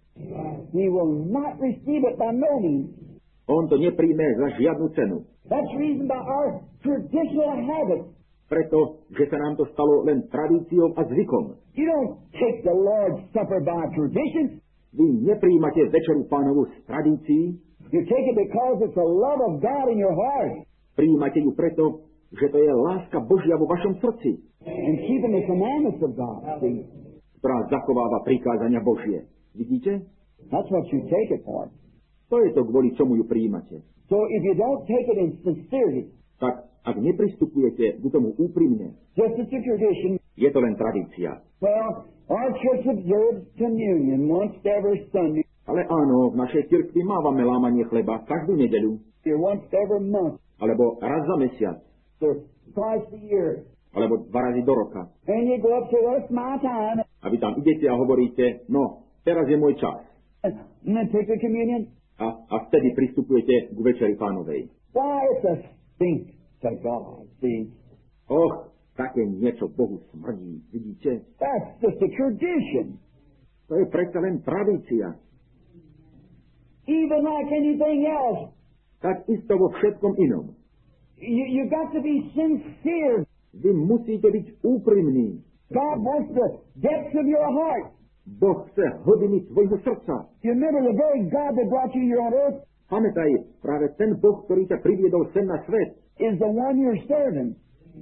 [SPEAKER 3] He will not receive it by no means.
[SPEAKER 2] On to nepríjme za žiadnu cenu.
[SPEAKER 3] That's the reason by our traditional habits.
[SPEAKER 2] Preto, že sa nám to stalo len tradíciou a zvykom.
[SPEAKER 3] You don't take the Lord's Supper by tradition.
[SPEAKER 2] Vy nepríjmate večeru Pánovu z tradícií,
[SPEAKER 3] You take it because it's the love of God in your heart.
[SPEAKER 2] príjmate ju preto, že to je láska Božia vo vašom srdci,
[SPEAKER 3] And keeping the commandments of God. See?
[SPEAKER 2] ktorá zachováva prikázania Božie. Vidíte?
[SPEAKER 3] That's what you take it for.
[SPEAKER 2] To je to, kvôli čomu ju príjmate.
[SPEAKER 3] So if you don't take it in sincerity,
[SPEAKER 2] Tak, ak nepristupujete k tomu úprimne,
[SPEAKER 3] just as a tradition,
[SPEAKER 2] je to len tradícia.
[SPEAKER 3] well, our church observes communion once every Sunday,
[SPEAKER 2] Ale áno, v našej cirkvi mávame lámanie chleba každú nedeľu,
[SPEAKER 3] or once every month,
[SPEAKER 2] alebo raz za mesiac,
[SPEAKER 3] or twice a year.
[SPEAKER 2] alebo 2 razy do roka.
[SPEAKER 3] And you go up to, well, it's my time,
[SPEAKER 2] A vy tam idete a hovoríte, no, teraz je môj čas.
[SPEAKER 3] and then take the communion.
[SPEAKER 2] A vtedy pristupujete k večeri Pánovej.
[SPEAKER 3] Why, it's a stink to God, see?
[SPEAKER 2] Och, také niečo Bohu smrdí, vidíte?
[SPEAKER 3] That's just a tradition.
[SPEAKER 2] To je predsa len tradícia.
[SPEAKER 3] Even like anything else,
[SPEAKER 2] Tak isto vo všetkom inom.
[SPEAKER 3] you got to be sincere.
[SPEAKER 2] Vy musíte byť úprimní.
[SPEAKER 3] God wants the depths of your heart.
[SPEAKER 2] Boh chce hlbiny tvojho srdca.
[SPEAKER 3] You remember the very God that brought you here on earth
[SPEAKER 2] Pamätaj, práve ten Boh, ktorý ťa priviedol sem na svet,
[SPEAKER 3] is the one you're serving.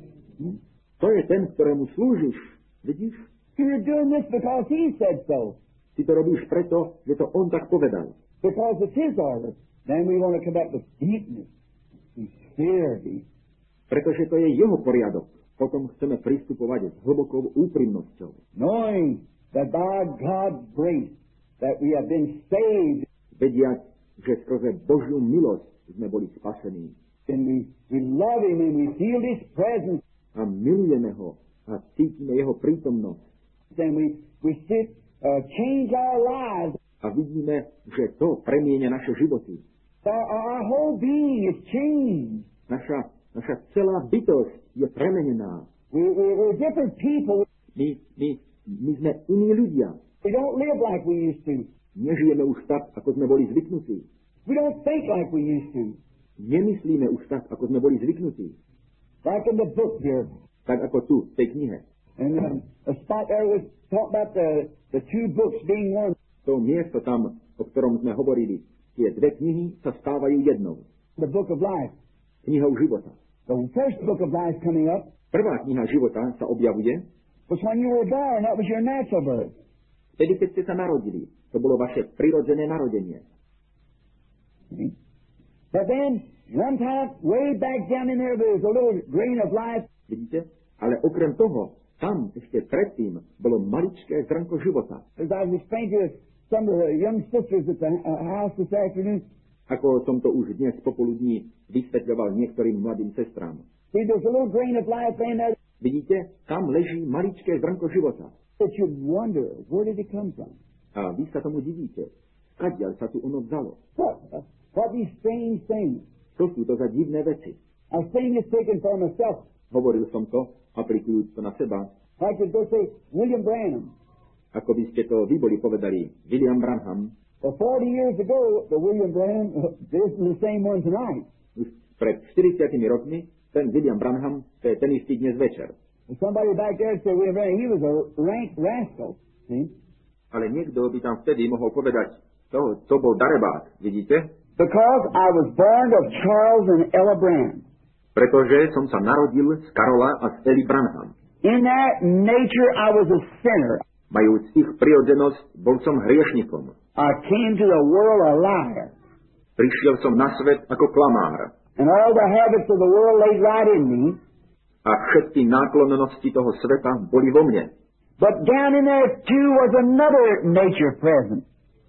[SPEAKER 2] to je ten, ktorému slúžiš. Vidíš?
[SPEAKER 3] You're doing this because He said so.
[SPEAKER 2] Ty to robíš preto, že to on tak povedal.
[SPEAKER 3] Because it's His order. Then we want to come back with deepness, sincerity.
[SPEAKER 2] Pretože to je jeho poriadok. Potom chceme pristupovať s hlbokou úprimnosťou.
[SPEAKER 3] Knowing that by God's grace that we have been saved,
[SPEAKER 2] Vediať, že skrze Božiu milosť sme boli spasení.
[SPEAKER 3] and we love Him and we feel His presence,
[SPEAKER 2] A milujeme ho a cítime jeho prítomnosť.
[SPEAKER 3] and we sit, change our lives.
[SPEAKER 2] A vidíme, že to premieňa naše životy.
[SPEAKER 3] Our whole being is changed.
[SPEAKER 2] Naša celá bytosť je premenená.
[SPEAKER 3] We're different people.
[SPEAKER 2] My sme iní ľudia.
[SPEAKER 3] We don't live like we used to.
[SPEAKER 2] Nežijeme už tak, ako sme boli zvyknutí.
[SPEAKER 3] We don't think like we used to.
[SPEAKER 2] nemyslíme už tak, ako sme boli zvyknutí.
[SPEAKER 3] Like in the book here.
[SPEAKER 2] Tak ako tu, v tej knihe.
[SPEAKER 3] And a spot there was talking about the two books being one.
[SPEAKER 2] To miesto tam, o ktorom sme hovorili, tie dve knihy sa stávajú jednou.
[SPEAKER 3] The book of life.
[SPEAKER 2] Knihou života.
[SPEAKER 3] The first book of life coming up.
[SPEAKER 2] Prvá kniha života sa objavuje.
[SPEAKER 3] Was when you were born. That was your natural birth.
[SPEAKER 2] Vtedy, keď ste sa narodili. To bolo vaše prirodzené narodenie.
[SPEAKER 3] See? But then, one time, way back down in there was a little grain of life.
[SPEAKER 2] Vidíte? Ale okrem toho, tam ešte predtým bolo maličké zrnko života.
[SPEAKER 3] As I was explaining to some of the young sisters at the house this afternoon.
[SPEAKER 2] Ako som to už dnes popoludní vysvetľoval niektorým mladým sestrám.
[SPEAKER 3] See, there's a little grain of life in there.
[SPEAKER 2] Vidíte? Tam leží maličké zrnko života.
[SPEAKER 3] That you'd wonder, where did it come from?
[SPEAKER 2] A vy sa tomu divíte. Skadiaľ sa tu ono vzalo?
[SPEAKER 3] What these strange things?
[SPEAKER 2] Čo sú to za divné veci?
[SPEAKER 3] I was saying this taken for myself.
[SPEAKER 2] Hovoril som to, aplikujúc to na seba.
[SPEAKER 3] Like to go say, William Branham.
[SPEAKER 2] Ako by ste to vy boli povedali, William Branham.
[SPEAKER 3] Well, 40 years ago, the William Branham, this is the same one tonight.
[SPEAKER 2] Už pred 40 rokmi, ten William Branham, to je ten istý dnes večer.
[SPEAKER 3] Somebody back there said William Branham, he was a rank rascal. See?
[SPEAKER 2] Ale niekto by tam vtedy mohol povedať, to bol darebák, vidíte?
[SPEAKER 3] Because I was born of Charles and Ella Branham.
[SPEAKER 2] Pretože som sa narodil z Karola a z Eli Branham.
[SPEAKER 3] In that nature, I was a sinner.
[SPEAKER 2] Majúc ich prirodzenosť, bol som hriešnikom.
[SPEAKER 3] I came to the world a liar.
[SPEAKER 2] Prišiel som na svet ako klamár.
[SPEAKER 3] And all the habits of the world laid right in me.
[SPEAKER 2] A všetky náklonnosti toho sveta boli vo mne.
[SPEAKER 3] But down in there, too, was another nature present.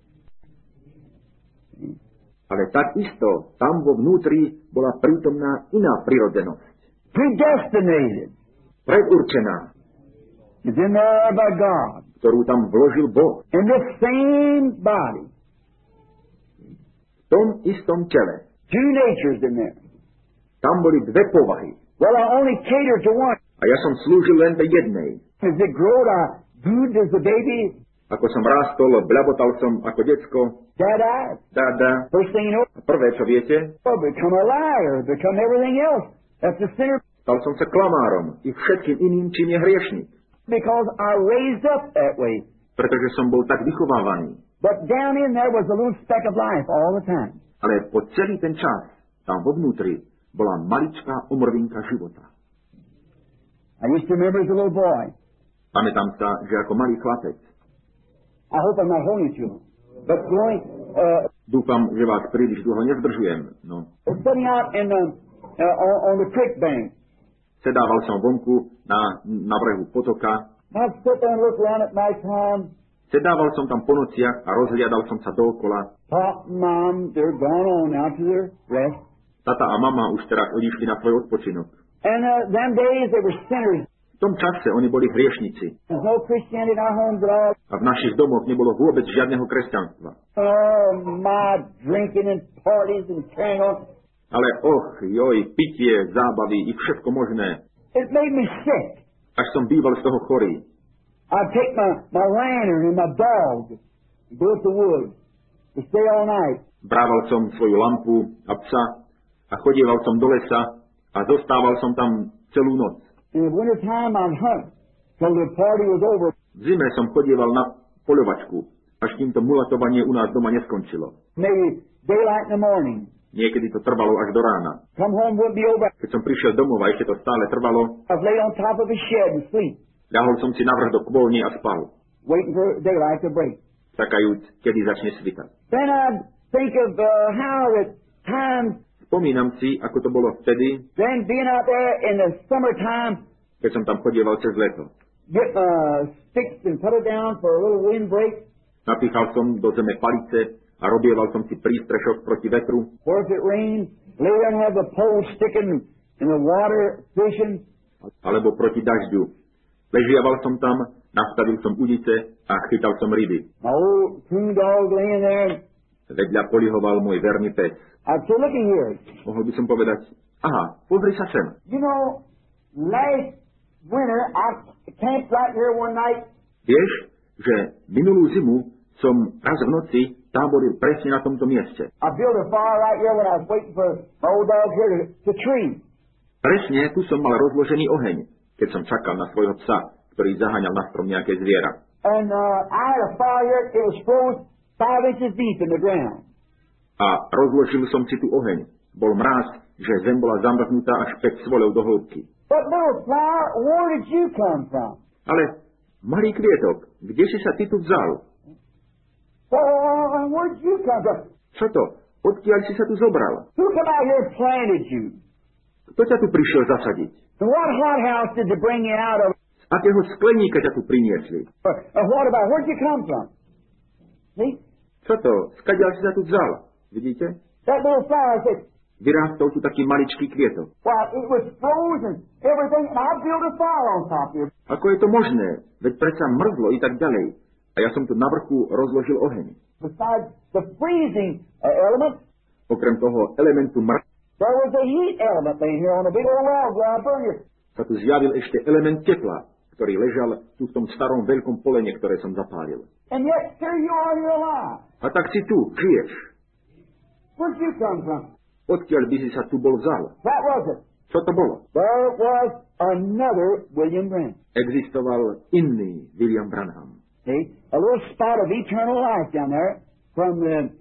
[SPEAKER 2] Ale takisto tam vo vnútri bola prítomná iná prirodzenosť.
[SPEAKER 3] Predestinated.
[SPEAKER 2] Predurčená.
[SPEAKER 3] It's in there by God.
[SPEAKER 2] Ktorú tam vložil Boh.
[SPEAKER 3] In this same body.
[SPEAKER 2] V tom istom tele.
[SPEAKER 3] Two natures in there.
[SPEAKER 2] Tam boli dve povahy.
[SPEAKER 3] Well, I only catered to one.
[SPEAKER 2] A ja som slúžil len tej jednej.
[SPEAKER 3] As it growed, I good as the baby.
[SPEAKER 2] Ako som rástol, blabotal som ako decko.
[SPEAKER 3] Dada.
[SPEAKER 2] Dada.
[SPEAKER 3] First thing you know,
[SPEAKER 2] Prvé, čo viete,
[SPEAKER 3] become a liar, become everything else. That's a sinner.
[SPEAKER 2] stal som sa klamárom i všetkým iným, čím je hriešnik.
[SPEAKER 3] Because I raised up that way.
[SPEAKER 2] Pretože som bol tak vychovávaný.
[SPEAKER 3] But down in there was a little speck of life all the time.
[SPEAKER 2] Ale po celý ten čas, tam vo vnútri, bola maličká omrvinka života.
[SPEAKER 3] I used to remember as a little boy.
[SPEAKER 2] Pamätám sa, že ako malý chlapec.
[SPEAKER 3] I hope I'm not holding you to him. But going,
[SPEAKER 2] Dúfam, že vás príliš dlho nezdržujem. No.
[SPEAKER 3] sitting out in the, on the creek bank.
[SPEAKER 2] Sedával som vonku na brehu potoka.
[SPEAKER 3] I'd sit there and look around at night time.
[SPEAKER 2] Sedával som tam po nociach a rozhliadal som sa dookola.
[SPEAKER 3] Pop and Mom, they're gone on out to their rest.
[SPEAKER 2] Tata a mama už teraz odišli na svoj odpočinok.
[SPEAKER 3] And them days they were sinners.
[SPEAKER 2] V tom čase oni boli hriešnici.
[SPEAKER 3] There's no Christianity in our homes at all.
[SPEAKER 2] A v našich domoch nebolo vôbec žiadneho kresťanstva.
[SPEAKER 3] Oh, my drinking and parties and carrying on.
[SPEAKER 2] Ale pitie, zábavy i všetko možné.
[SPEAKER 3] It made me sick.
[SPEAKER 2] Až som býval z toho chorý.
[SPEAKER 3] I'd take my lantern and my dog and go up the woods to stay all night.
[SPEAKER 2] Brával som svoju lampu a psa a chodieval som do lesa a zostával som tam celú noc.
[SPEAKER 3] In the winter time I'd hunt till the party was over.
[SPEAKER 2] V zime som chodieval na poľovačku, až kým to mulatovanie u nás doma neskončilo.
[SPEAKER 3] Maybe daylight in the morning.
[SPEAKER 2] Niekedy to trvalo až do rána.
[SPEAKER 3] Come home wouldn't be over.
[SPEAKER 2] Keď som prišiel domov a ešte to stále trvalo,
[SPEAKER 3] I'd lay on top of a shed and sleep,
[SPEAKER 2] ľahol som si navrch do kôlny a spal,
[SPEAKER 3] waiting for daylight to break.
[SPEAKER 2] čakajúc, kedy začne svitať.
[SPEAKER 3] Then I'd think of how at times,
[SPEAKER 2] Spomínam si, ako to bolo vtedy,
[SPEAKER 3] then being out there in the summertime,
[SPEAKER 2] keď som tam chodieval cez leto.
[SPEAKER 3] get sticks and put it down for a little wind break.
[SPEAKER 2] Napíchal som do zeme palice a robieval som si prístrešok proti vetru.
[SPEAKER 3] Or if it rained, lay there and have the pole sticking in the water fishing.
[SPEAKER 2] Alebo proti dažďu. Ležiaval som tam, nastavil som udice a chytal som ryby.
[SPEAKER 3] My old coon dog laying there.
[SPEAKER 2] Vedľa polihoval môj verný pes.
[SPEAKER 3] I'd say, looky here.
[SPEAKER 2] Mohol by som povedať, aha, pozri sa sem.
[SPEAKER 3] You know, last winter, I camped right here one night.
[SPEAKER 2] Vieš, že minulú zimu som raz v noci táboril presne na tomto mieste.
[SPEAKER 3] I built a fire right here when I was waiting for my old dog here to tree.
[SPEAKER 2] Presne tu som mal rozložený oheň, keď som čakal na svojho psa, ktorý zaháňal na strom nejaké zviera.
[SPEAKER 3] And I had a fire here, it was froze 5 inches deep in the ground.
[SPEAKER 2] A rozložil som si tu oheň. Bol mráz, že zem bola zamrznutá až 5 svolov do hĺbky.
[SPEAKER 3] But little flower, where did you come from?
[SPEAKER 2] Ale, malý kvietok, kde si sa ty tu vzal?
[SPEAKER 3] Where did you come from?
[SPEAKER 2] Čo to? Odkiaľ si sa tu zobral?
[SPEAKER 3] Who come out here and planted you?
[SPEAKER 2] Kto ťa tu prišiel zasadiť?
[SPEAKER 3] And what hothouse did they bring you out of?
[SPEAKER 2] Z akého skleníka ťa tu priniesli?
[SPEAKER 3] Where'd you come from? See?
[SPEAKER 2] Čo to? Skadiaľ si sa tu vzal? Vidíte?
[SPEAKER 3] That little flower said,
[SPEAKER 2] Vyrástol tu taký maličký kvietok.
[SPEAKER 3] well, it was frozen, everything, and I built a fire on top of it.
[SPEAKER 2] Ako je to možné? Veď predsa mrzlo i tak ďalej. A ja som tu na vrchu rozložil oheň.
[SPEAKER 3] Besides the freezing element,
[SPEAKER 2] Okrem toho elementu
[SPEAKER 3] there was a heat element laying here on a big old log where I burned it.
[SPEAKER 2] sa tu zjavil ešte element tepla, ktorý ležal tu v tom starom veľkom polene, ktoré som zapálil.
[SPEAKER 3] And yet, here you are, you're alive.
[SPEAKER 2] A tak si tu, žiješ.
[SPEAKER 3] Where'd you come from?
[SPEAKER 2] Odkiaľ by si sa tu bol vzal?
[SPEAKER 3] What was it?
[SPEAKER 2] Čo to bolo?
[SPEAKER 3] There was another William Branham.
[SPEAKER 2] Existoval iný William Branham.
[SPEAKER 3] See? A little spot of eternal life down there from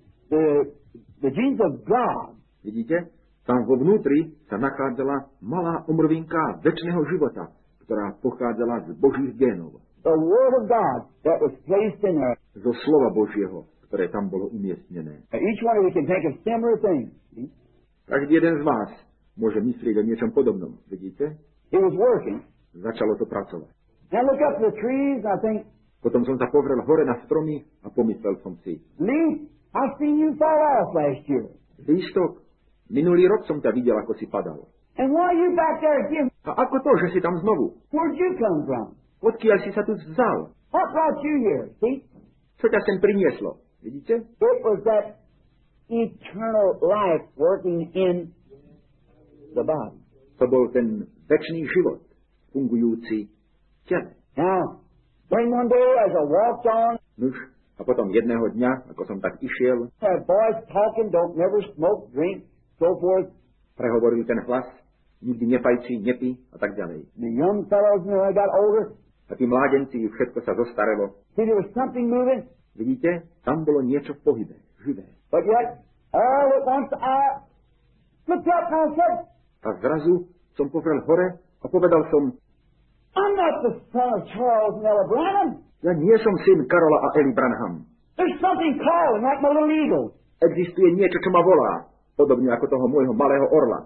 [SPEAKER 3] the genes of God.
[SPEAKER 2] Vidíte? Tam vo vnútri sa nachádzala malá omrvinka večného života, ktorá pochádzala z Božích génov.
[SPEAKER 3] The Word of God that was placed in there.
[SPEAKER 2] Zo slova Božieho, ktoré tam bolo umiestnené.
[SPEAKER 3] Each one of you can think of similar things. See?
[SPEAKER 2] Každý jeden z vás môže myslieť o niečom podobnom. Vidíte?
[SPEAKER 3] It was working.
[SPEAKER 2] Začalo to pracovať.
[SPEAKER 3] Now look up to the trees, I think,
[SPEAKER 2] Potom som sa pozrel hore na stromy a pomyslel som si,
[SPEAKER 3] Lee, I seen you fall off last year.
[SPEAKER 2] Lístok, minulý rok som ťa videl, ako si padal.
[SPEAKER 3] And why are you back there again?
[SPEAKER 2] A ako to, že si tam znovu?
[SPEAKER 3] Where'd you come from?
[SPEAKER 2] Odkiaľ si sa tu vzal?
[SPEAKER 3] What brought you here? See?
[SPEAKER 2] Čo ťa sem prinieslo? Vidíte?
[SPEAKER 3] It was that eternal life working in the body.
[SPEAKER 2] To bol ten večný život, fungujúci v tele.
[SPEAKER 3] Now, then one day as I walked on,
[SPEAKER 2] Nuž, a potom jedného dňa, ako som tak išiel,
[SPEAKER 3] that boys talking, don't never smoke, drink, so forth.
[SPEAKER 2] prehovoril ten hlas, nikdy nepajci, nepí a tak ďalej.
[SPEAKER 3] The young fellows, when I got older,
[SPEAKER 2] A tí mládenci, všetko sa zostarelo.
[SPEAKER 3] see there was something moving,
[SPEAKER 2] Vidíte? Tam bolo niečo v pohybe, živé.
[SPEAKER 3] but yet, all at once I looked up and I said,
[SPEAKER 2] A zrazu som pozrel hore a povedal som,
[SPEAKER 3] I'm not the son of Charles and Ella Branham.
[SPEAKER 2] ja nie som syn Karola a Eli Branham.
[SPEAKER 3] There's something calling like my little eagle.
[SPEAKER 2] Existuje niečo, čo ma volá, podobne ako toho môjho malého orla.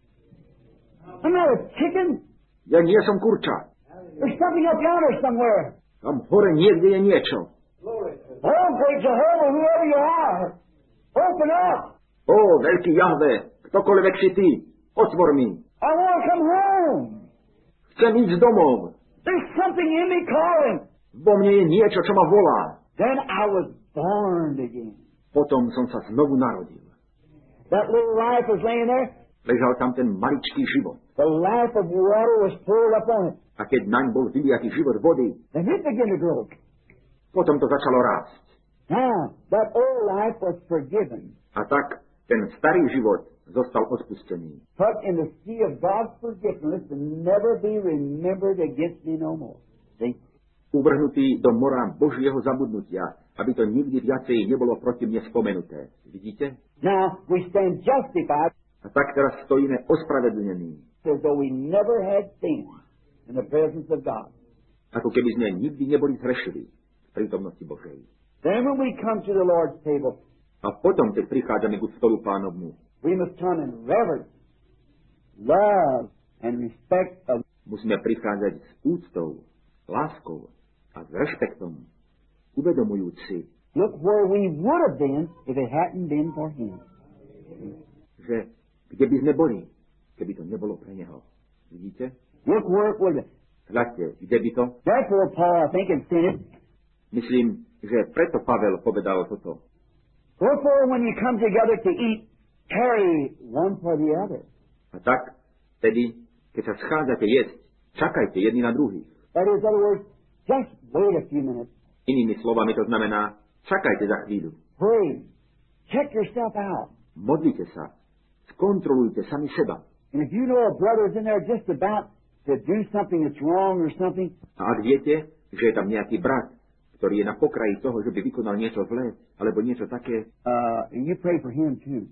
[SPEAKER 3] I'm not a chicken.
[SPEAKER 2] Ja nie som kurča.
[SPEAKER 3] There's something up yonder somewhere.
[SPEAKER 2] Tam hore niekde je niečo.
[SPEAKER 3] Oh, great Jehovah, whoever you are, open up.
[SPEAKER 2] Ó, veľký Jahve, ktokoľvek si ty, otvor mi.
[SPEAKER 3] I want to come home.
[SPEAKER 2] Chcem ísť domov.
[SPEAKER 3] There's something in me calling.
[SPEAKER 2] Vo mne je niečo, čo ma volá.
[SPEAKER 3] Then I was born again.
[SPEAKER 2] Potom som sa znovu narodil.
[SPEAKER 3] That little life was laying there.
[SPEAKER 2] Ležal tam ten maličký život.
[SPEAKER 3] The life of water was poured up on it.
[SPEAKER 2] A keď naň bol vyliatý život vody,
[SPEAKER 3] And it began to grow.
[SPEAKER 2] potom to začalo rásť.
[SPEAKER 3] Now, that old life was forgiven.
[SPEAKER 2] A tak ten starý život zostal odpustený.
[SPEAKER 3] Put in the sea of God's forgiveness and never be remembered against me no more. See?
[SPEAKER 2] Uvrhnutý do mora Božieho zabudnutia, aby to nikdy viacej nebolo proti mne spomenuté. Vidíte?
[SPEAKER 3] Now, we stand justified
[SPEAKER 2] A tak teraz stojíme ospravedlnení,
[SPEAKER 3] as though we never had sinned in the presence of God.
[SPEAKER 2] ako keby sme nikdy neboli zhrešili v prítomnosti Božej.
[SPEAKER 3] Then when we come to the Lord's table,
[SPEAKER 2] A potom, keď prichádzame ku stolu Pánovmu,
[SPEAKER 3] we must come in reverence, love, and respect of
[SPEAKER 2] musíme prichádzať s úctou, láskou a s rešpektom, uvedomujúci,
[SPEAKER 3] look where we would have been if it hadn't been for Him.
[SPEAKER 2] že kde by sme boli, keby to nebolo pre Neho. Vidíte?
[SPEAKER 3] Look where it would have been.
[SPEAKER 2] Hľadte, kde by to?
[SPEAKER 3] Therefore, Paul, I think, had said it.
[SPEAKER 2] Myslím, že preto Pavel povedal toto.
[SPEAKER 3] Wherefore, when you come together to eat, carry one for the other.
[SPEAKER 2] A tak, tedy, keď sa schádzate jesť, čakajte jedni na druhých.
[SPEAKER 3] That is, in other words, just wait a few minutes.
[SPEAKER 2] Inými slovami to znamená, čakajte za chvíľu.
[SPEAKER 3] Pray. Check yourself out.
[SPEAKER 2] Modlite sa. Skontrolujte sami seba.
[SPEAKER 3] And if you know a brother's in there just about to do something that's wrong or something,
[SPEAKER 2] A ak viete, že je tam nejaký brat, ktorý je na pokraji toho, že by vykonal niečo zlé, alebo niečo také,
[SPEAKER 3] you pray for him too.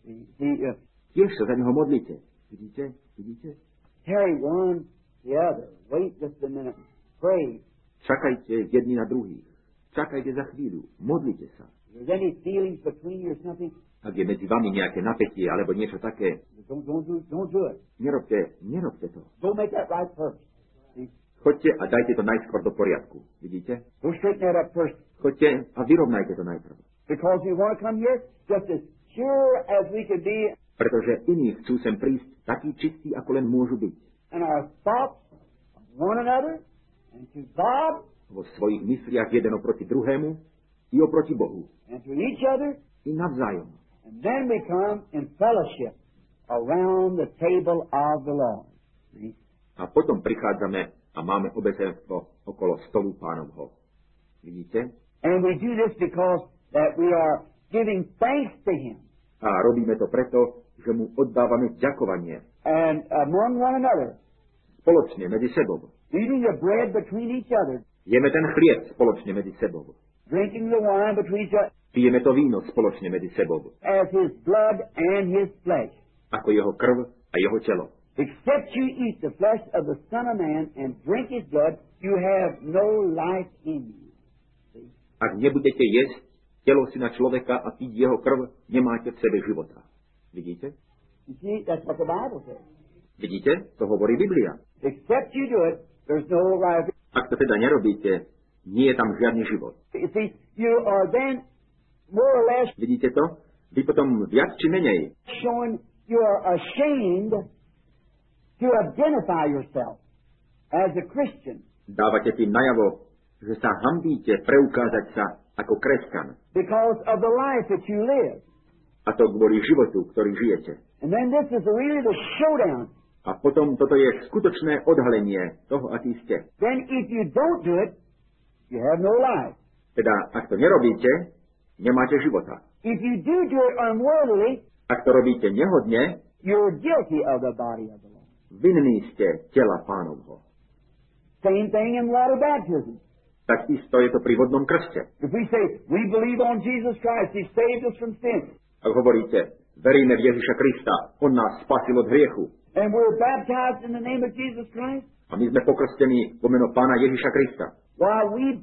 [SPEAKER 2] tiež sa za neho modlite. Vidíte? Vidíte?
[SPEAKER 3] Carry one the other. Wait just a minute. Pray.
[SPEAKER 2] Čakajte jedni na druhých. Čakajte za chvíľu. Modlite sa.
[SPEAKER 3] If there's any feelings between you or something,
[SPEAKER 2] Ak je medzi vami nejaké napätie alebo niečo také,
[SPEAKER 3] don't do it.
[SPEAKER 2] nerobte to.
[SPEAKER 3] Go make that right first. See?
[SPEAKER 2] Choďte a dajte to najskôr do poriadku. Vidíte?
[SPEAKER 3] Go straighten that up first.
[SPEAKER 2] Choďte a vyrovnajte to najprv.
[SPEAKER 3] Because we want to come here just as sure as we could be,
[SPEAKER 2] Pretože iní chcú sem prísť takí čistí, ako len môžu byť.
[SPEAKER 3] and our thoughts of one another and to God
[SPEAKER 2] Vo svojich mysliach jeden oproti druhému i oproti Bohu.
[SPEAKER 3] and to each other.
[SPEAKER 2] I navzájom.
[SPEAKER 3] And then we come in fellowship around the table of the Lord. See?
[SPEAKER 2] A potom prichádzame a máme obecenstvo okolo stolu Pánovho. Vidíte?
[SPEAKER 3] And we do this because that we are giving thanks to Him.
[SPEAKER 2] A robíme to preto, že mu oddávame ďakovanie.
[SPEAKER 3] And among one another,
[SPEAKER 2] Spoločne medzi sebou.
[SPEAKER 3] eating the bread between each other,
[SPEAKER 2] Jeme ten chlieb spoločne medzi sebou.
[SPEAKER 3] drinking the wine between each other,
[SPEAKER 2] Pijeme to víno spoločne medzi sebou.
[SPEAKER 3] as His blood and His flesh.
[SPEAKER 2] Ako jeho krv a jeho telo.
[SPEAKER 3] Except you eat the flesh of the Son of Man and drink His blood, you have no life in you. See?
[SPEAKER 2] Ak nebudete jesť telo syna človeka a piť jeho krv, nemáte v sebe života. Vidíte?
[SPEAKER 3] You see, that's what the Bible says.
[SPEAKER 2] Vidíte? To hovorí Biblia.
[SPEAKER 3] Except you do it, there's no life.
[SPEAKER 2] Ak to teda nerobíte, nie je tam žiadny život.
[SPEAKER 3] You see, you are then more or less
[SPEAKER 2] Vidíte to? Vy potom viac či menej
[SPEAKER 3] showing you are ashamed to identify yourself as a Christian
[SPEAKER 2] dávate tým najavo, že sa hanbíte preukázať sa ako kresťan.
[SPEAKER 3] because of the life that you live.
[SPEAKER 2] A to kvôli životu, ktorý žijete.
[SPEAKER 3] And then this is really the showdown.
[SPEAKER 2] A potom toto je skutočné odhalenie toho, aký ste.
[SPEAKER 3] Then if you don't do it, you have no life.
[SPEAKER 2] Teda, ak to nerobíte, nemáte života.
[SPEAKER 3] If you do it unworthily,
[SPEAKER 2] Ak to robíte nehodne,
[SPEAKER 3] you're guilty of the body of the Lord.
[SPEAKER 2] vinní ste tela Pánovho.
[SPEAKER 3] Same thing in water baptism.
[SPEAKER 2] Tak isto je to pri vodnom krste.
[SPEAKER 3] If we say, we believe on Jesus Christ, He saved us from sin,
[SPEAKER 2] Ak hovoríte, veríme v Ježiša Krista, On nás spasil od hriechu,
[SPEAKER 3] and we're baptized in the name of Jesus Christ,
[SPEAKER 2] a my sme pokrstení po meno Pána Ježiša Krista,
[SPEAKER 3] why we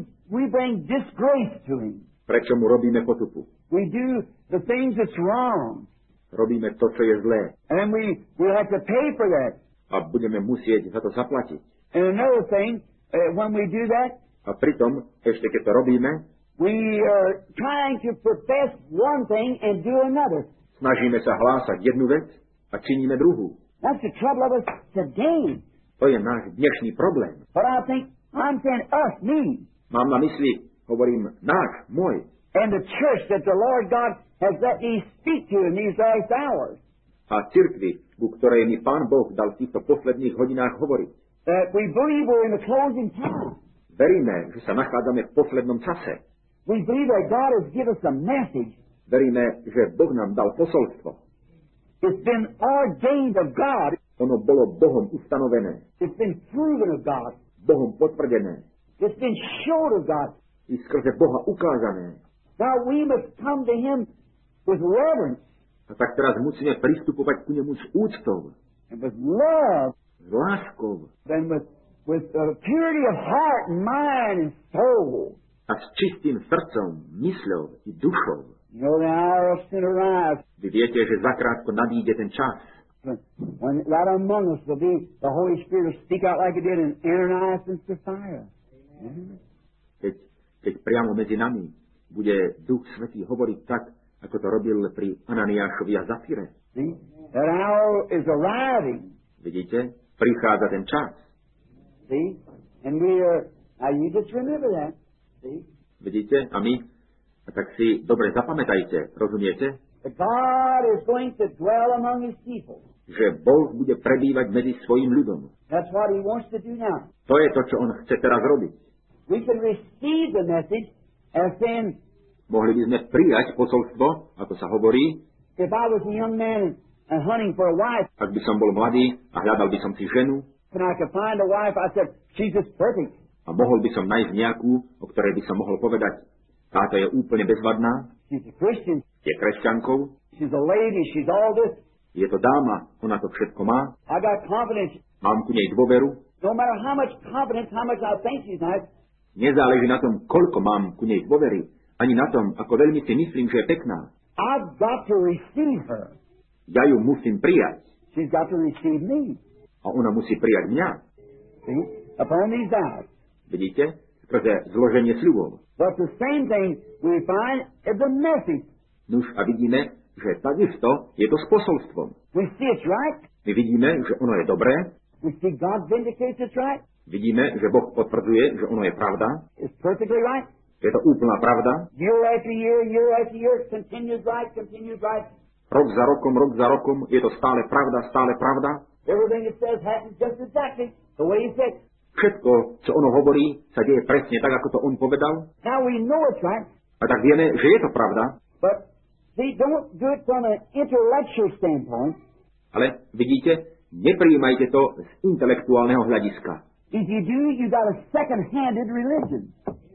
[SPEAKER 3] bring disgrace to Him.
[SPEAKER 2] prečo mu robíme potupu?
[SPEAKER 3] We do the things that's wrong,
[SPEAKER 2] Robíme to, čo je zlé,
[SPEAKER 3] and we'll have to pay for that.
[SPEAKER 2] a budeme musieť za to zaplatiť.
[SPEAKER 3] And another thing, when we do that,
[SPEAKER 2] A pritom, ešte keď to robíme,
[SPEAKER 3] we are trying to profess one thing and do another.
[SPEAKER 2] snažíme sa hlásať jednu vec a činíme druhú.
[SPEAKER 3] That's the trouble of us today.
[SPEAKER 2] To je náš dnešný problém.
[SPEAKER 3] But I think I'm saying us, me,
[SPEAKER 2] Mám na mysli, hovorím, náš, môj,
[SPEAKER 3] and the church that the Lord God has let me speak to in these last hours.
[SPEAKER 2] a cirkvi, ku ktorej mi Pán Boh dal v týchto posledných hodinách hovoriť.
[SPEAKER 3] That we believe we're in the closing time.
[SPEAKER 2] Veríme, že sa nachádzame v poslednom čase.
[SPEAKER 3] We believe that God has given us a message.
[SPEAKER 2] Veríme, že Boh nám dal posolstvo.
[SPEAKER 3] It's been ordained of God.
[SPEAKER 2] Ono bolo Bohom ustanovené,
[SPEAKER 3] It's been proven of God.
[SPEAKER 2] Bohom potvrdené
[SPEAKER 3] It's been showed of God.
[SPEAKER 2] i skrze Boha ukázané.
[SPEAKER 3] Now we must come to Him with reverence
[SPEAKER 2] A tak teraz musíme pristupovať ku nemu s úctou,
[SPEAKER 3] and with love
[SPEAKER 2] s láskou
[SPEAKER 3] and with purity of heart and mind and soul.
[SPEAKER 2] a s čistým srdcom, mysľou i dušou.
[SPEAKER 3] You know, the hour of sin arrives
[SPEAKER 2] Vy viete, že zakrátko nadíde ten čas,
[SPEAKER 3] when right among us will be the Holy Spirit will speak out like it did in Ananias and Sapphira.
[SPEAKER 2] keď priamo medzi nami bude Duch Svätý hovoriť tak, ako to robil pri Ananiášovi a Zafire.
[SPEAKER 3] See? That hour is arriving.
[SPEAKER 2] Vidíte? Prichádza ten čas.
[SPEAKER 3] See? And we are, now you just remember that. See?
[SPEAKER 2] Vidíte? A my? A tak si dobre zapamätajte, rozumiete?
[SPEAKER 3] That God is going to dwell among His people.
[SPEAKER 2] Že Boh bude prebývať medzi svojim ľudom.
[SPEAKER 3] That's what He wants to do now.
[SPEAKER 2] To je to, čo On chce teraz robiť.
[SPEAKER 3] We can receive the message as saying,
[SPEAKER 2] Mohli by sme prijať posolstvo, ako sa hovorí,
[SPEAKER 3] if I was a young man and hunting for a wife,
[SPEAKER 2] ak by som bol mladý a hľadal by som si ženu
[SPEAKER 3] and I could find a wife, I said, she's just perfect.
[SPEAKER 2] a mohol by som nájsť nejakú, o ktorej by som mohol povedať, táto je úplne bezvadná,
[SPEAKER 3] She's a Christian.
[SPEAKER 2] je kresťankou,
[SPEAKER 3] She's a lady. She's all this.
[SPEAKER 2] je to dáma, ona to všetko má,
[SPEAKER 3] I got confidence.
[SPEAKER 2] mám ku nej dôveru,
[SPEAKER 3] No matter how much confidence, how much I think she's nice,
[SPEAKER 2] nezáleží na tom, koľko mám ku nej dôvery, ani na tom, ako veľmi si myslím, že je pekná.
[SPEAKER 3] I've got to receive her.
[SPEAKER 2] Ja ju musím prijať
[SPEAKER 3] She's got to receive me.
[SPEAKER 2] a ona musí prijať mňa.
[SPEAKER 3] See? Upon these vows.
[SPEAKER 2] Vidíte? Skrze zloženie sľubov.
[SPEAKER 3] But the same thing we find is the message.
[SPEAKER 2] Nuž a vidíme, že takisto je to s posolstvom.
[SPEAKER 3] We see it's right.
[SPEAKER 2] My vidíme, že ono je dobré,
[SPEAKER 3] We see God vindicates it's right.
[SPEAKER 2] vidíme, že Boh potvrdzuje, že ono je pravda,
[SPEAKER 3] It's perfectly right.
[SPEAKER 2] je to úplná pravda,
[SPEAKER 3] Year after year, it continues right, continues right.
[SPEAKER 2] rok za rokom, je to stále pravda,
[SPEAKER 3] Everything it says happens just exactly the way He said.
[SPEAKER 2] všetko, čo ono hovorí, sa deje presne tak, ako to on povedal,
[SPEAKER 3] Now we know it's right,
[SPEAKER 2] a tak vieme, že je to pravda,
[SPEAKER 3] but see, don't do it from an intellectual standpoint.
[SPEAKER 2] ale vidíte, neprijímajte to z intelektuálneho hľadiska.
[SPEAKER 3] If you do, you got a second-handed religion.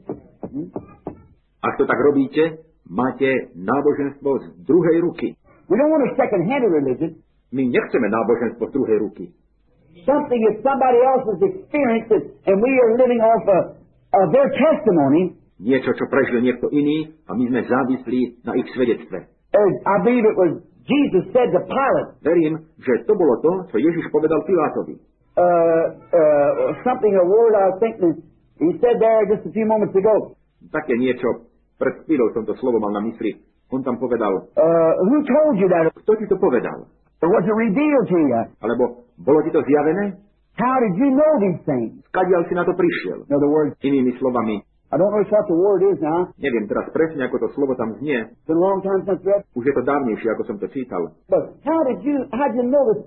[SPEAKER 2] Ak to tak robíte, máte náboženstvo z druhej ruky.
[SPEAKER 3] We don't want a second-handed religion.
[SPEAKER 2] My nechceme náboženstvo z druhej ruky.
[SPEAKER 3] Something that somebody else has experienced it, and we are living off of their testimony.
[SPEAKER 2] Niečo, čo prežil niekto iný a my sme závislí na ich svedectve.
[SPEAKER 3] I believe it was Jesus said to Pilate,
[SPEAKER 2] Verím, že to bolo to, čo Ježiš povedal Pilátovi.
[SPEAKER 3] something, a word I think that he said there just a few moments ago.
[SPEAKER 2] Také niečo, pred chvíľou som to slovo mal na mysli. On tam povedal,
[SPEAKER 3] Who told you that?
[SPEAKER 2] kto ti to povedal?
[SPEAKER 3] Or was it revealed to you?
[SPEAKER 2] Alebo bolo ti to zjavené?
[SPEAKER 3] How did you know these things?
[SPEAKER 2] Skadiaľ si na to prišiel?
[SPEAKER 3] In other words,
[SPEAKER 2] Inými slovami,
[SPEAKER 3] I don't know what the word is now.
[SPEAKER 2] neviem teraz presne, ako to slovo tam znie.
[SPEAKER 3] It's been a long time since read.
[SPEAKER 2] Už je to dávnejšie, ako som to čítal.
[SPEAKER 3] But how did you know this?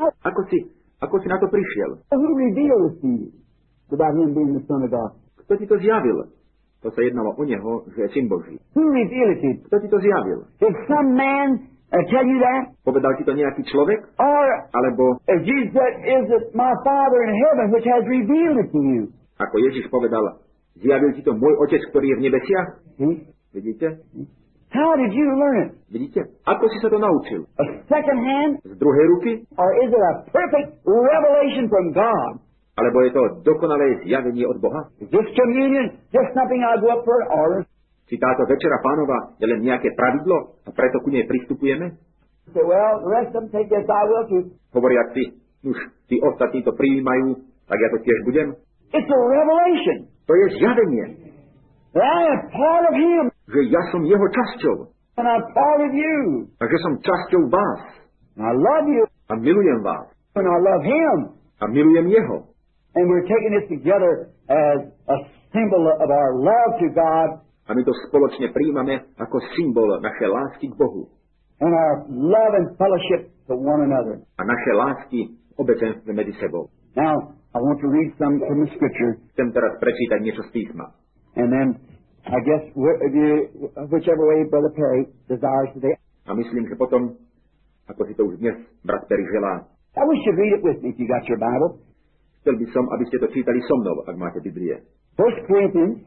[SPEAKER 2] Ako si na to prišiel?
[SPEAKER 3] Who revealed this to you about him being the Son of God?
[SPEAKER 2] Kto ti to zjavil? To sa jednalo o neho, že je syn Boží.
[SPEAKER 3] Who revealed it to you?
[SPEAKER 2] Kto ti to zjavil?
[SPEAKER 3] Did some man tell you that?
[SPEAKER 2] Povedal ti to nejaký človek?
[SPEAKER 3] Or,
[SPEAKER 2] Alebo,
[SPEAKER 3] as Jesus said, is it my Father in heaven which has revealed it to you?
[SPEAKER 2] ako Ježiš povedal, zjavil ti to môj Otec, ktorý je v nebesiach?
[SPEAKER 3] See?
[SPEAKER 2] Vidíte?
[SPEAKER 3] How did you learn it?
[SPEAKER 2] Vidíte? Ako si sa to naučil?
[SPEAKER 3] A second hand?
[SPEAKER 2] Z druhej ruky?
[SPEAKER 3] Or is it a perfect revelation from God?
[SPEAKER 2] Alebo je to dokonalé zjavenie od Boha?
[SPEAKER 3] Is this communion just something I go up for an order?
[SPEAKER 2] Či táto večera Pánova je len nejaké pravidlo a preto ku nej pristupujeme?
[SPEAKER 3] Say, well, the rest of them take this, I will too.
[SPEAKER 2] Hovoria si, už tí ostatní to prijímajú, tak ja to tiež budem.
[SPEAKER 3] It's a revelation.
[SPEAKER 2] To je zjavenie,
[SPEAKER 3] That I am part of Him,
[SPEAKER 2] že ja som jeho časťou
[SPEAKER 3] and I'm part of you.
[SPEAKER 2] a že som časťou vás
[SPEAKER 3] And I love you,
[SPEAKER 2] a milujem vás
[SPEAKER 3] and I love Him.
[SPEAKER 2] a milujem jeho.
[SPEAKER 3] And we're taking this together as a symbol of our love to God
[SPEAKER 2] A my to spoločne príjmame ako symbol našej lásky k Bohu
[SPEAKER 3] and our love and fellowship to one another.
[SPEAKER 2] a naše lásky v obecenstve medzi sebou.
[SPEAKER 3] Now, I want to read some from the Scripture,
[SPEAKER 2] Chcem teraz prečítať niečo z písma.
[SPEAKER 3] and then I guess whichever way Brother Perry desires today.
[SPEAKER 2] A myslím, že potom, ako si to už dnes brat Perry želá,
[SPEAKER 3] I wish you'd read it with me if you got your Bible.
[SPEAKER 2] chcel by som, aby ste to čítali so mnou, ak máte Biblie.
[SPEAKER 3] 1 Corinthians,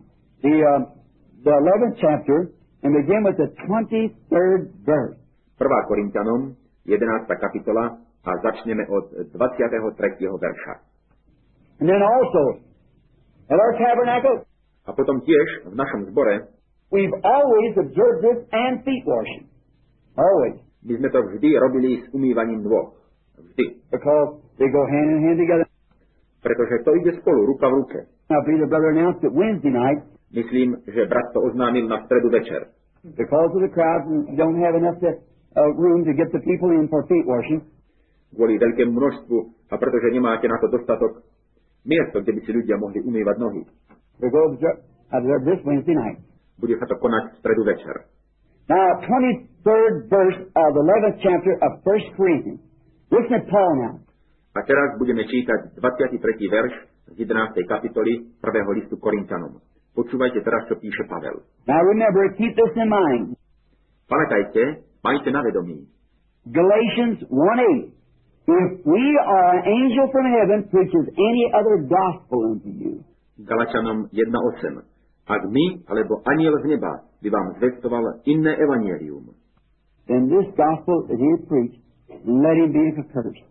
[SPEAKER 3] the 11th chapter, and begin with the 23rd verse.
[SPEAKER 2] 1. Korinťanom, 11. kapitola, a začneme od 23. verša.
[SPEAKER 3] And then also, at our tabernacle,
[SPEAKER 2] A potom tiež v našom zbore
[SPEAKER 3] we've always observed this and feet washing. Always.
[SPEAKER 2] by sme to vždy robili s umývaním nôh. Vždy.
[SPEAKER 3] Because they go hand in hand together.
[SPEAKER 2] Pretože to ide spolu, ruka v ruke.
[SPEAKER 3] I believe the brother announced it Wednesday night
[SPEAKER 2] Myslím, že brat to oznámil na stredu večer.
[SPEAKER 3] because of the crowds and don't have enough room to get the people in for feet washing.
[SPEAKER 2] Kvôli veľkému množstvu a pretože nemáte na to dostatok miesto, kde by si ľudia mohli umývať nohy.
[SPEAKER 3] They go observe this Wednesday night.
[SPEAKER 2] Bude sa to konať v stredu večer.
[SPEAKER 3] Now, 23rd verse of the 11th chapter of 1 Corinthians. Listen to Paul now.
[SPEAKER 2] A teraz budeme čítať 23. verš z 11. kapitoly 1. listu Korinťanom. Počúvajte teraz, čo píše Pavel.
[SPEAKER 3] Now remember, keep this in mind.
[SPEAKER 2] Pamätajte, majte na vedomí.
[SPEAKER 3] Galatians 1:8. If we are an angel from heaven preaches any other gospel unto you.
[SPEAKER 2] Galačanom 1:8. Ak my, alebo aniel z neba, by vám zvestoval iné evanielium,
[SPEAKER 3] then this gospel that he preached, let him be accursed.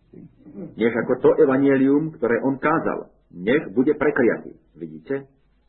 [SPEAKER 2] než ako to evanielium, ktoré on kázal, nech bude prekliatý. Vidíte?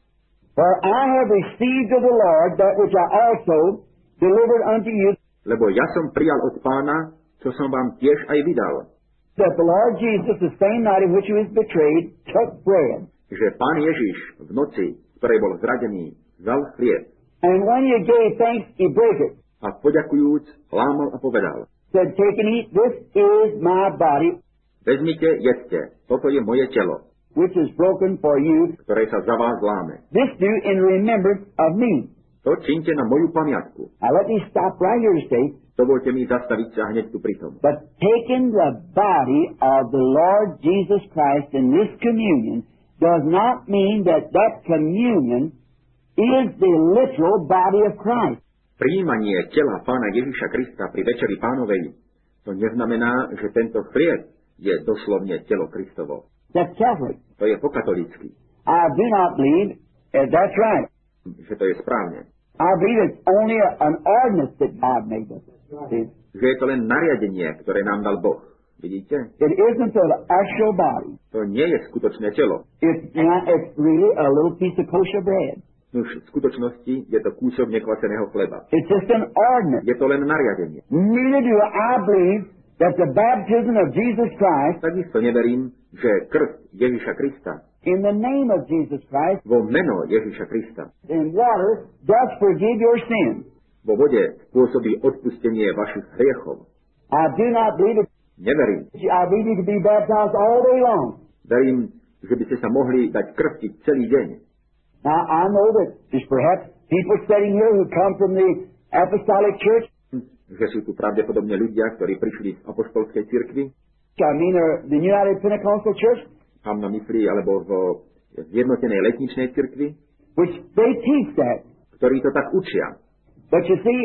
[SPEAKER 3] For I have received of the Lord that which I also delivered unto you,
[SPEAKER 2] Lebo ja som prijal od Pána, čo som vám tiež aj vydal,
[SPEAKER 3] that the Lord Jesus, the same night in which he was betrayed, took bread.
[SPEAKER 2] že Pán Ježiš v noci, v ktorej bol zradený, vzal chlieb
[SPEAKER 3] And when he gave thanks, he brake it.
[SPEAKER 2] a poďakujúc, lámal a povedal,
[SPEAKER 3] Said, take and eat, this is my body,
[SPEAKER 2] vezmite, jedzte, toto je moje telo,
[SPEAKER 3] which is broken for you.
[SPEAKER 2] ktoré sa za vás láme.
[SPEAKER 3] This do in remembrance of me.
[SPEAKER 2] To čínte na moju pamiatku.
[SPEAKER 3] Now let me stop right here to say,
[SPEAKER 2] Dovolte mi zastaviť sa hneď tu pri tom.
[SPEAKER 3] but taking the body of the Lord Jesus Christ in this communion does not mean that that communion is the literal body of Christ.
[SPEAKER 2] Prijímanie tela Pána Ježiša Krista pri Večeri Pánovej, to neznamená, že tento chlieb je doslovne telo Kristovo.
[SPEAKER 3] That's Catholic.
[SPEAKER 2] To je po-katolícky,
[SPEAKER 3] I do not believe that's right.
[SPEAKER 2] že to je správne.
[SPEAKER 3] I believe it's only an ordinance that God made us. See?
[SPEAKER 2] Že je to len nariadenie, ktoré nám dal Boh. Vidíte?
[SPEAKER 3] It isn't the actual body.
[SPEAKER 2] To nie je skutočné telo.
[SPEAKER 3] It's really a little piece of kosher bread.
[SPEAKER 2] Už v skutočnosti je to kúsok nekvaseného chleba.
[SPEAKER 3] It's just an ordinance.
[SPEAKER 2] Je to len nariadenie.
[SPEAKER 3] Neither do I believe that the baptism of Jesus Christ,
[SPEAKER 2] Takisto neverím, že krst Ježiša Krista
[SPEAKER 3] in the name of Jesus Christ,
[SPEAKER 2] vo meno Ježiša Krista
[SPEAKER 3] in water, does forgive your sins.
[SPEAKER 2] vo vode spôsobí odpustenie vašich hriechov.
[SPEAKER 3] I do not believe it.
[SPEAKER 2] Neverím.
[SPEAKER 3] I believe you can be baptized all day long.
[SPEAKER 2] Verím, že by ste sa mohli dať krstiť celý deň.
[SPEAKER 3] Now, I know that there's perhaps people sitting here who come from the Apostolic Church.
[SPEAKER 2] Že sú tu pravdepodobne ľudia, ktorí prišli z apoštolskej cirkvi,
[SPEAKER 3] I mean, the United Pentecostal Church,
[SPEAKER 2] mám na mysli, alebo v zjednotenej letničnej cirkvi,
[SPEAKER 3] which they teach that.
[SPEAKER 2] ktorí to tak učia.
[SPEAKER 3] But you see,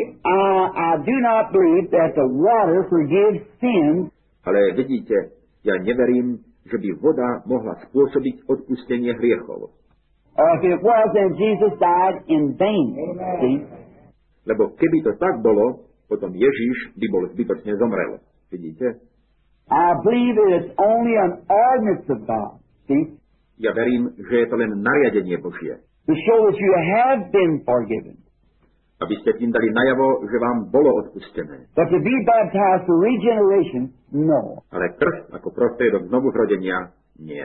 [SPEAKER 3] I do not believe that the water forgives sins.
[SPEAKER 2] Ale vidíte, ja neverím, že by voda mohla spôsobiť odpustenie hriechov.
[SPEAKER 3] Or if it was, then Jesus died in vain. See?
[SPEAKER 2] Lebo keby to tak bolo, potom Ježiš by bol zbytočne zomrel. Vidíte?
[SPEAKER 3] I believe that it's only an ordinance of God. See?
[SPEAKER 2] Ja verím, že je to len nariadenie Božie.
[SPEAKER 3] To show that you have been forgiven.
[SPEAKER 2] Aby ste tým dali najavo, že vám bolo odpustené.
[SPEAKER 3] But to be baptized for regeneration, no.
[SPEAKER 2] Ale krst ako prostriedok znovu zrodenia, nie.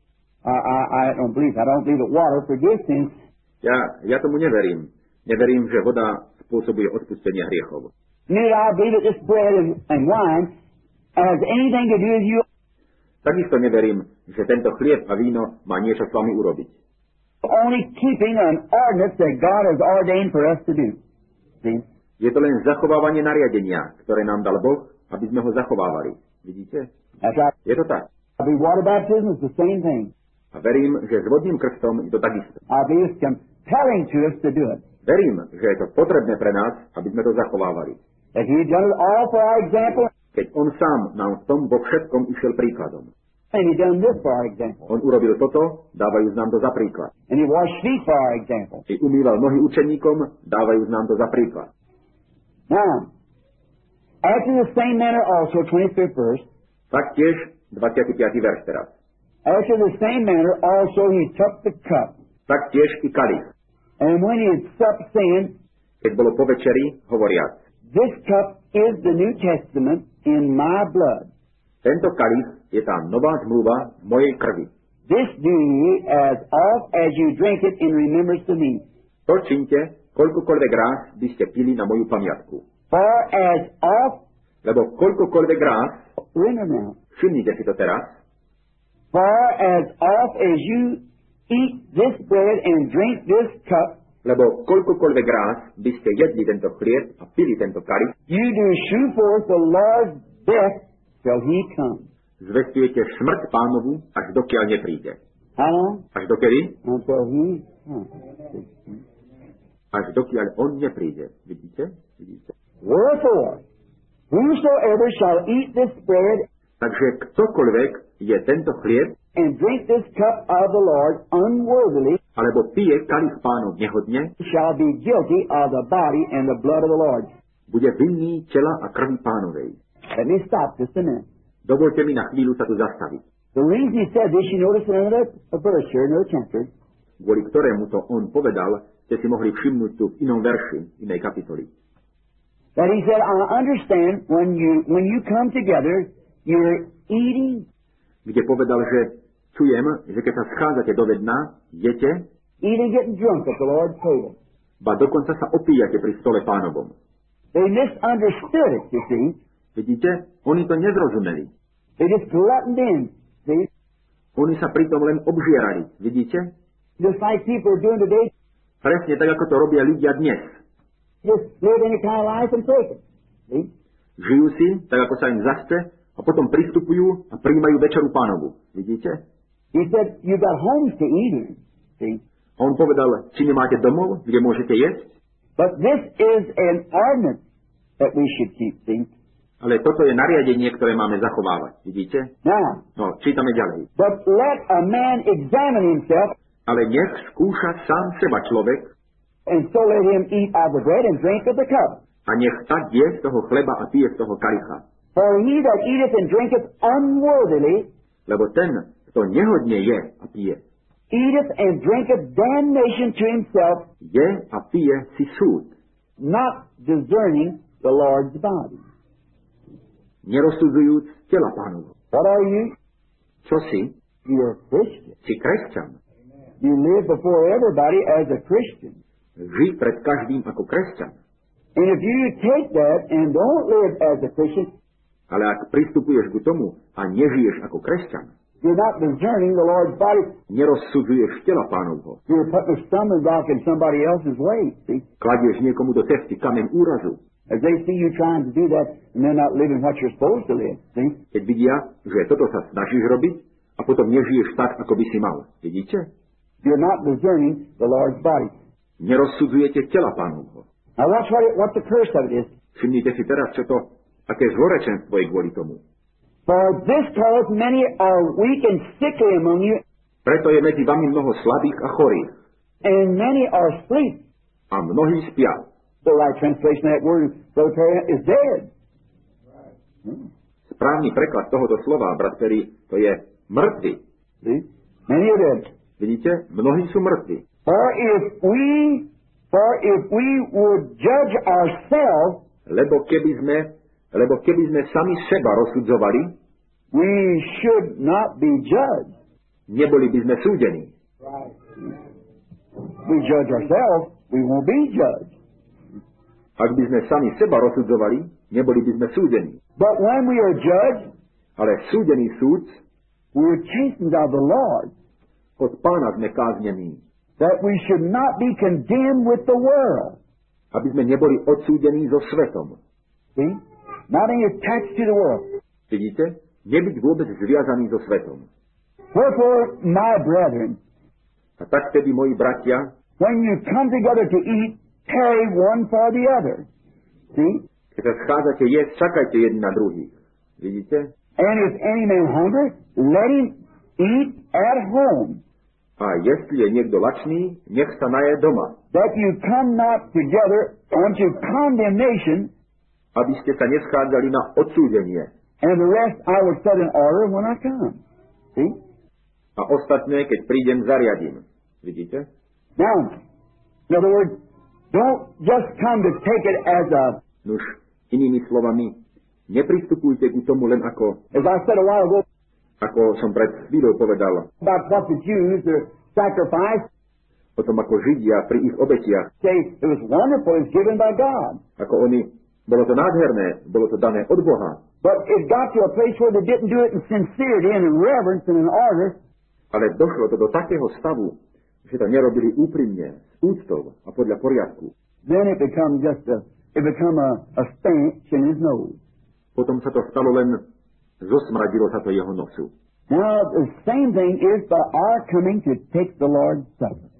[SPEAKER 3] I don't believe. I don't believe that water forgives sins.
[SPEAKER 2] Ja tomu neverím. Neverím, že voda spôsobuje odpustenie hriechov.
[SPEAKER 3] Neither I believe that this bread and wine has anything to do with you.
[SPEAKER 2] Takisto neverím, že tento chlieb a víno má niečo s vami urobiť.
[SPEAKER 3] Only keeping an ordinance that God has ordained for us to do. See?
[SPEAKER 2] Je to len zachovávanie nariadenia, ktoré nám dal Boh, aby sme ho zachovávali. Vidíte?
[SPEAKER 3] That's right.
[SPEAKER 2] Je to tak.
[SPEAKER 3] I believe water baptism is the same thing.
[SPEAKER 2] A verím, že s vodným krstom je to takisto.
[SPEAKER 3] I believe it's compelling to us to do it.
[SPEAKER 2] Verím, že je to potrebné pre nás, aby sme to zachovávali.
[SPEAKER 3] That He done it all for our example,
[SPEAKER 2] Keď on sám nám v tom vo všetkom išiel príkladom.
[SPEAKER 3] and He done this for our example.
[SPEAKER 2] On urobil toto, dávajúc nám to za príklad.
[SPEAKER 3] And He washed feet for our example.
[SPEAKER 2] I umýval nohy učeníkom, dávajúc nám to za príklad.
[SPEAKER 3] Now, after the same manner also, 25th verse,
[SPEAKER 2] Taktiež 25. verš teraz.
[SPEAKER 3] after the same manner also He took the cup,
[SPEAKER 2] Taktiež i kalich.
[SPEAKER 3] and when He had supped, saying,
[SPEAKER 2] Keď bolo po večeri, hovoriac.
[SPEAKER 3] This cup is the New Testament in my blood.
[SPEAKER 2] Tento kalich je tá nová zmluva v mojej krvi.
[SPEAKER 3] This do ye as oft as you drink it in remembrance of me.
[SPEAKER 2] To činte, koľkokoľvek ráz by ste pili na moju pamiatku.
[SPEAKER 3] For as oft,
[SPEAKER 2] Lebo koľkokoľvek ráz,
[SPEAKER 3] remember now,
[SPEAKER 2] všimnite si to teraz,
[SPEAKER 3] for as oft as you eat this bread and drink this cup,
[SPEAKER 2] lebo koľkokoľvek ráz by ste jedli tento chlieb a pili tento kalich,
[SPEAKER 3] you do shew forth the Lord's death till He comes.
[SPEAKER 2] zvestujete smrť Pánovu, až dokiaľ nepríde.
[SPEAKER 3] How long?
[SPEAKER 2] Až dokedy?
[SPEAKER 3] Until He
[SPEAKER 2] Až dokiaľ on nepríde. Vidíte?
[SPEAKER 3] Wherefore, whosoever shall eat this bread
[SPEAKER 2] Takže ktokoľvek je tento chlieb,
[SPEAKER 3] and drink this cup of the Lord unworthily
[SPEAKER 2] alebo pije kalich Pánov nehodne,
[SPEAKER 3] shall be guilty of the body and the blood of the Lord.
[SPEAKER 2] bude vinný tela a krvi Pánovej.
[SPEAKER 3] Let me stop just a minute.
[SPEAKER 2] Dovolte mi na chvíľu sa tu zastaviť.
[SPEAKER 3] The reason he said this, you notice in another verse here, another chapter,
[SPEAKER 2] Kvôli ktorému to on povedal, ste si mohli všimnúť tu v inom verši, inej kapitoli.
[SPEAKER 3] that he said, I understand when you come together, you're eating,
[SPEAKER 2] Kde povedal, že čujem, že keď sa schádzate do vedna, jete,
[SPEAKER 3] eating, getting drunk at the Lord's table.
[SPEAKER 2] ba dokonca sa opíjate pri stole Pánovom.
[SPEAKER 3] They misunderstood it, you see.
[SPEAKER 2] Vidíte? Oni to nezrozumeli.
[SPEAKER 3] They just gluttoned in, see.
[SPEAKER 2] Oni sa pritom len obžierali. Vidíte?
[SPEAKER 3] Just like people are doing today,
[SPEAKER 2] Presne tak, ako to robia ľudia dnes.
[SPEAKER 3] just live any kind of life and take it. See?
[SPEAKER 2] Žijú si, tak ako sa im zachce, a potom pristupujú a prijímajú večeru Pánovu. Vidíte?
[SPEAKER 3] He said, you've got homes to eat in, see.
[SPEAKER 2] A on povedal, či nemáte domov, kde môžete jesť?
[SPEAKER 3] But this is an ordinance that we should keep, see.
[SPEAKER 2] Ale toto je nariadenie, ktoré máme zachovávať. Vidíte?
[SPEAKER 3] Now,
[SPEAKER 2] No, čítame ďalej.
[SPEAKER 3] but let a man examine himself,
[SPEAKER 2] Ale nech skúša sám seba človek
[SPEAKER 3] and so let him eat of the bread and drink of the cup.
[SPEAKER 2] a nech tak je z toho chleba a pije z toho kalicha.
[SPEAKER 3] For he that eateth and drinketh unworthily
[SPEAKER 2] Lebo ten, kto nehodne je a pije,
[SPEAKER 3] eateth and drinketh damnation to himself,
[SPEAKER 2] je a pije si súd,
[SPEAKER 3] not discerning the Lord's body.
[SPEAKER 2] nerozsudzujúc tela Pánovo.
[SPEAKER 3] What are you?
[SPEAKER 2] Čo si?
[SPEAKER 3] You're a Christian.
[SPEAKER 2] Si kresťan.
[SPEAKER 3] You live before everybody as a Christian.
[SPEAKER 2] Ži pred každým ako kresťan.
[SPEAKER 3] And if you take that and don't live as a Christian,
[SPEAKER 2] Ale ak pristupuješ k tomu a nežiješ ako kresťan,
[SPEAKER 3] you're not discerning the Lord's body.
[SPEAKER 2] nerozsudzuješ tela Pánovho,
[SPEAKER 3] You're putting a stumbling block in somebody else's way, see?
[SPEAKER 2] kladieš niekomu do cesty kameň úrazu,
[SPEAKER 3] As they see you trying to do that and they're not living what you're supposed to live, see?
[SPEAKER 2] keď vidia, že toto sa snažíš robiť a potom nežiješ tak, ako by si mal. Vidíte?
[SPEAKER 3] You're not discerning the Lord's body.
[SPEAKER 2] Nerozsudzujete tela Pánovho.
[SPEAKER 3] Now watch what the curse of it is.
[SPEAKER 2] Všimnite si teraz, čo to, aké zlorečenstvo je kvôli tomu.
[SPEAKER 3] For this cause many are weak and sickly among you,
[SPEAKER 2] Preto je medzi vami mnoho slabých a chorých
[SPEAKER 3] and many are asleep.
[SPEAKER 2] a mnohí spia.
[SPEAKER 3] The right translation of that word, Brother Perry, is dead.
[SPEAKER 2] Správny preklad tohoto slova, brat Perry, to je mŕtvy.
[SPEAKER 3] See? Many are dead.
[SPEAKER 2] Vidíte? Mnohí sú mŕtvi.
[SPEAKER 3] For if we would judge ourselves,
[SPEAKER 2] Lebo keby sme sami seba rozsudzovali,
[SPEAKER 3] we should not be judged.
[SPEAKER 2] neboli by sme súdení.
[SPEAKER 3] We judge ourselves, we won't be judged.
[SPEAKER 2] Ak by sme sami seba rozsudzovali, neboli by sme súdení.
[SPEAKER 3] But when we are judged,
[SPEAKER 2] Ale súdený súd,
[SPEAKER 3] we are chastened of the Lord,
[SPEAKER 2] od Pána sme káznení,
[SPEAKER 3] that we should not be condemned with the world.
[SPEAKER 2] aby sme neboli odsúdení so svetom.
[SPEAKER 3] See? Not being attached to the world.
[SPEAKER 2] Vidíte? Nebyť vôbec zviazaný so svetom.
[SPEAKER 3] Wherefore, my brethren,
[SPEAKER 2] A tak tedy, moji bratia,
[SPEAKER 3] when you come together to eat, tarry one for the other. See?
[SPEAKER 2] keď sa schádzate jesť, čakajte jedni na druhých. Vidíte?
[SPEAKER 3] And if any man hunger, let him eat at home,
[SPEAKER 2] A jestli je niekto lačný, nech sa naje doma,
[SPEAKER 3] that you come not together unto condemnation,
[SPEAKER 2] aby ste sa neschádzali na odsúdenie.
[SPEAKER 3] and the rest I will set in order when I come. See?
[SPEAKER 2] A ostatné, keď prídem, zariadím. Vidíte?
[SPEAKER 3] Now, in other words, don't just come to take it as a,
[SPEAKER 2] Nuž, inými slovami, nepristupujte ku tomu len
[SPEAKER 3] as I said a while ago,
[SPEAKER 2] ako som pred chvíľou povedal,
[SPEAKER 3] about what the Jews sacrificed.
[SPEAKER 2] o tom, ako Židia pri ich obetiach,
[SPEAKER 3] Say, it was wonderful, it was given by God.
[SPEAKER 2] ako oni, bolo to nádherné, bolo to dané od Boha,
[SPEAKER 3] But it got to a place where they didn't do it in sincerity and in reverence and in order.
[SPEAKER 2] ale došlo to do takého stavu, že to nerobili úprimne, s úctou a podľa poriadku.
[SPEAKER 3] Then it become a stench in his nose.
[SPEAKER 2] Potom sa to stalo len, zosmradilo sa to jeho nosu.
[SPEAKER 3] Now, the same thing is by our coming to take the Lord's Supper.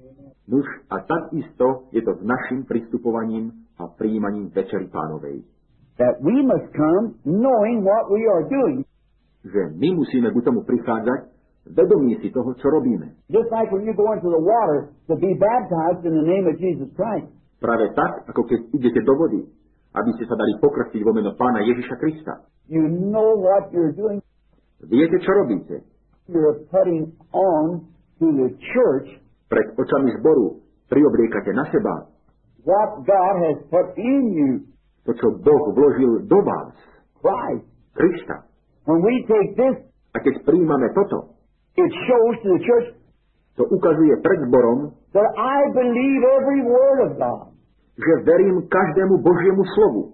[SPEAKER 2] Nuž, a takisto je to s našim pristupovaním a prijímaním Večery Pánovej.
[SPEAKER 3] That we must come knowing what we are doing.
[SPEAKER 2] Že my musíme k tomu prichádzať, vedomí si toho, čo robíme.
[SPEAKER 3] Just like when you go into the water to be baptized in the name of Jesus Christ.
[SPEAKER 2] Práve tak, ako keď idete do vody, aby ste sa dali pokrstiť vo meno Pána Ježiša Krista.
[SPEAKER 3] You know what you're doing.
[SPEAKER 2] Viete, čo robíte?
[SPEAKER 3] You're putting on to the church
[SPEAKER 2] Pred očami zboru priobliekate na seba
[SPEAKER 3] what God has put in you.
[SPEAKER 2] to, čo Boh vložil do vás,
[SPEAKER 3] Christ.
[SPEAKER 2] Krista.
[SPEAKER 3] When we take this,
[SPEAKER 2] A keď prijímame toto,
[SPEAKER 3] it shows to the church
[SPEAKER 2] to ukazuje pred zborom,
[SPEAKER 3] that I believe every word of God.
[SPEAKER 2] že verím každému Božiemu slovu.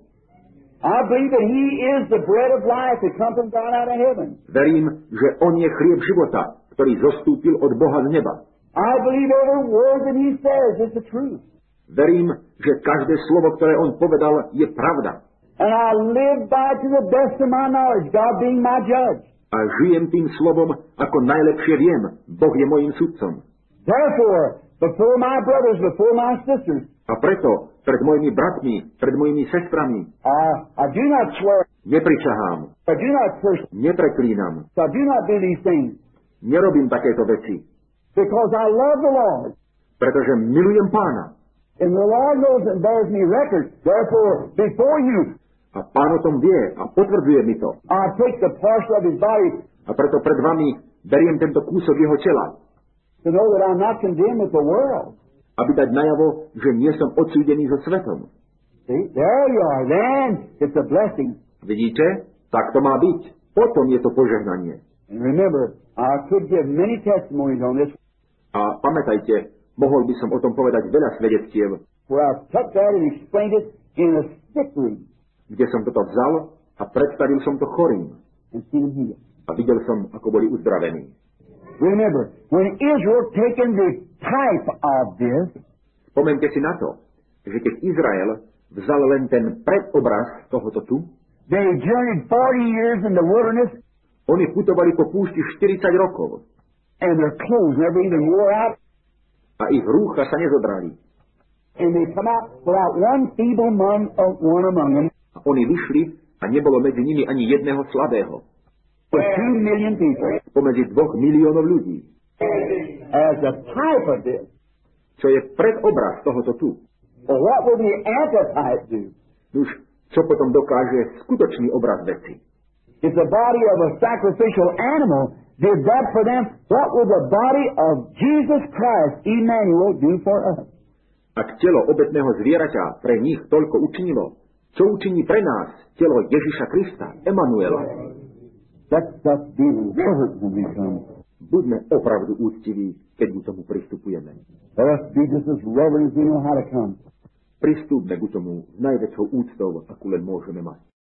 [SPEAKER 3] I believe that He is the bread of life that comes from God out of heaven.
[SPEAKER 2] Verím, že On je chlieb života, ktorý zostúpil od Boha z neba.
[SPEAKER 3] I believe every word that He says is the truth.
[SPEAKER 2] Verím, že každé slovo, ktoré On povedal, je pravda.
[SPEAKER 3] And I live by to the best of my knowledge, God being my judge.
[SPEAKER 2] A žijem tým slovom, ako najlepšie viem. Boh je mojím sudcom.
[SPEAKER 3] Therefore, before my brothers, before my sisters,
[SPEAKER 2] A preto pred mojimi bratmi, pred mojimi sestrami
[SPEAKER 3] I do not swear,
[SPEAKER 2] nepričahám,
[SPEAKER 3] I do not curse,
[SPEAKER 2] nepreklínam,
[SPEAKER 3] I do not do these things,
[SPEAKER 2] nerobím takéto veci,
[SPEAKER 3] because I love the Lord.
[SPEAKER 2] pretože milujem Pána.
[SPEAKER 3] And the Lord knows and bears me record. Therefore, before you,
[SPEAKER 2] A Pán o tom vie a potvrdzuje mi to.
[SPEAKER 3] I take the parcel of His body
[SPEAKER 2] A preto pred vami beriem tento kúsok jeho tela,
[SPEAKER 3] to know that I'm not condemned with the world.
[SPEAKER 2] aby dať najavo, že nie som odsúdený so svetom.
[SPEAKER 3] See, there you are. Then it's a blessing.
[SPEAKER 2] Vidíte? Tak to má byť. Potom je to požehnanie.
[SPEAKER 3] And remember, I could give many testimonies on this,
[SPEAKER 2] A pamätajte, mohol by som o tom povedať veľa svedectiev,
[SPEAKER 3] where I've took that and explained it in a sick room
[SPEAKER 2] kde som toto vzal a predstavil som to chorým.
[SPEAKER 3] and seen them healed.
[SPEAKER 2] A videl som, ako boli uzdravení.
[SPEAKER 3] Remember, when Israel taken the type of this,
[SPEAKER 2] Spomeňte si na to, že keď Izrael vzal len ten predobraz tohoto tu,
[SPEAKER 3] they journeyed 40 years in the wilderness,
[SPEAKER 2] oni putovali po púšti 40 rokov
[SPEAKER 3] and their clothes never even wore out,
[SPEAKER 2] a ich rúcha sa nezodrali.
[SPEAKER 3] and they come out without one feeble one among them,
[SPEAKER 2] A oni vyšli a nebolo medzi nimi ani jedného slabého.
[SPEAKER 3] with 2 million people,
[SPEAKER 2] Pomedzi 2 miliónov ľudí.
[SPEAKER 3] as a type of this.
[SPEAKER 2] Čo je predobraz tohoto tu.
[SPEAKER 3] Well, what will the antitype do?
[SPEAKER 2] Už čo potom dokáže skutočný obraz veci?
[SPEAKER 3] If the body of a sacrificial animal did that for them, what will the body of Jesus Christ, Emmanuel, do for us?
[SPEAKER 2] Ak telo obetného zvieraťa pre nich toľko učinilo, čo učiní pre nás telo Ježiša Krista, Emanuela?
[SPEAKER 3] Let's just be reverent when we come.
[SPEAKER 2] Buďme opravdu úctiví, keď k tomu pristupujeme.
[SPEAKER 3] Let us be just as reverent as we know how to come.
[SPEAKER 2] Pristúpme k tomu s najväčšou úctou, akú len môžeme mať.